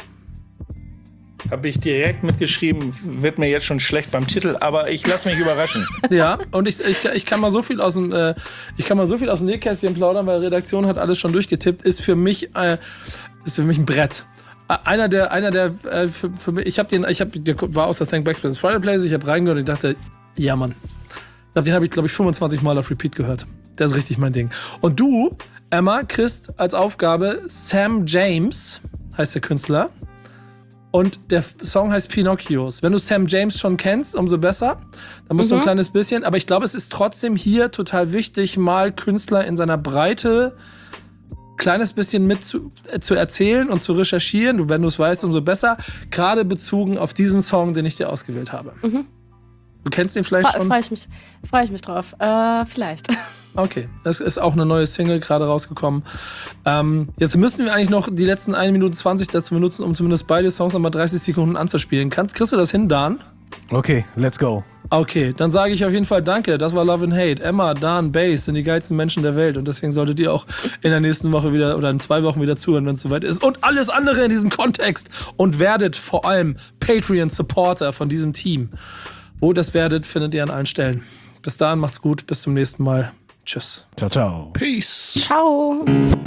Habe ich direkt mitgeschrieben, wird mir jetzt schon schlecht beim Titel, aber ich lasse mich überraschen. Ja, und ich, ich, ich kann mal so viel aus dem äh, ich kann mal so viel aus dem Nähkästchen plaudern, weil Redaktion hat alles schon durchgetippt. Ist für mich äh, ist für mich ein Brett. Einer der, einer der, äh, für, für mich, ich habe den, ich habe, der war aus der Thank Backspin Friday Plays, ich habe reingehört und ich dachte, ja Mann, ich glaub, den habe ich glaube ich fünfundzwanzig Mal auf Repeat gehört. Der ist richtig mein Ding. Und du, Emma, kriegst als Aufgabe Sam James, heißt der Künstler, und der Song heißt Pinocchios. Wenn du Sam James schon kennst, umso besser. Dann musst du ein kleines bisschen, aber ich glaube, es ist trotzdem hier total wichtig, mal Künstler in seiner Breite kleines bisschen mit zu, äh, zu erzählen und zu recherchieren. Du, wenn du es weißt, umso besser. Gerade bezogen auf diesen Song, den ich dir ausgewählt habe. Mhm. Du kennst ihn vielleicht Fre schon? Freue ich, mich- freu ich mich drauf. Äh, vielleicht. Okay, das ist auch eine neue Single gerade rausgekommen. Ähm, jetzt müssten wir eigentlich noch die letzten eine Minute zwanzig dazu benutzen, um zumindest beide Songs nochmal dreißig Sekunden anzuspielen. Kannst, kriegst du das hin, Dan? Okay, let's go. Okay, dann sage ich auf jeden Fall danke. Das war Love and Hate. Emma, Dan, Bass sind die geilsten Menschen der Welt und deswegen solltet ihr auch in der nächsten Woche wieder oder in zwei Wochen wieder zuhören, wenn es soweit ist. Und alles andere in diesem Kontext. Und werdet vor allem Patreon-Supporter von diesem Team. Wo das werdet, findet ihr an allen Stellen. Bis dahin, macht's gut. Bis zum nächsten Mal. Tschüss. Ciao, ciao. Peace. Ciao.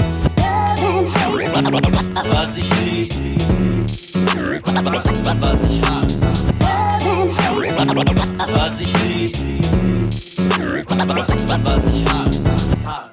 Was ich lieb, was ich hasse. Was ich lieb, was ich hasse.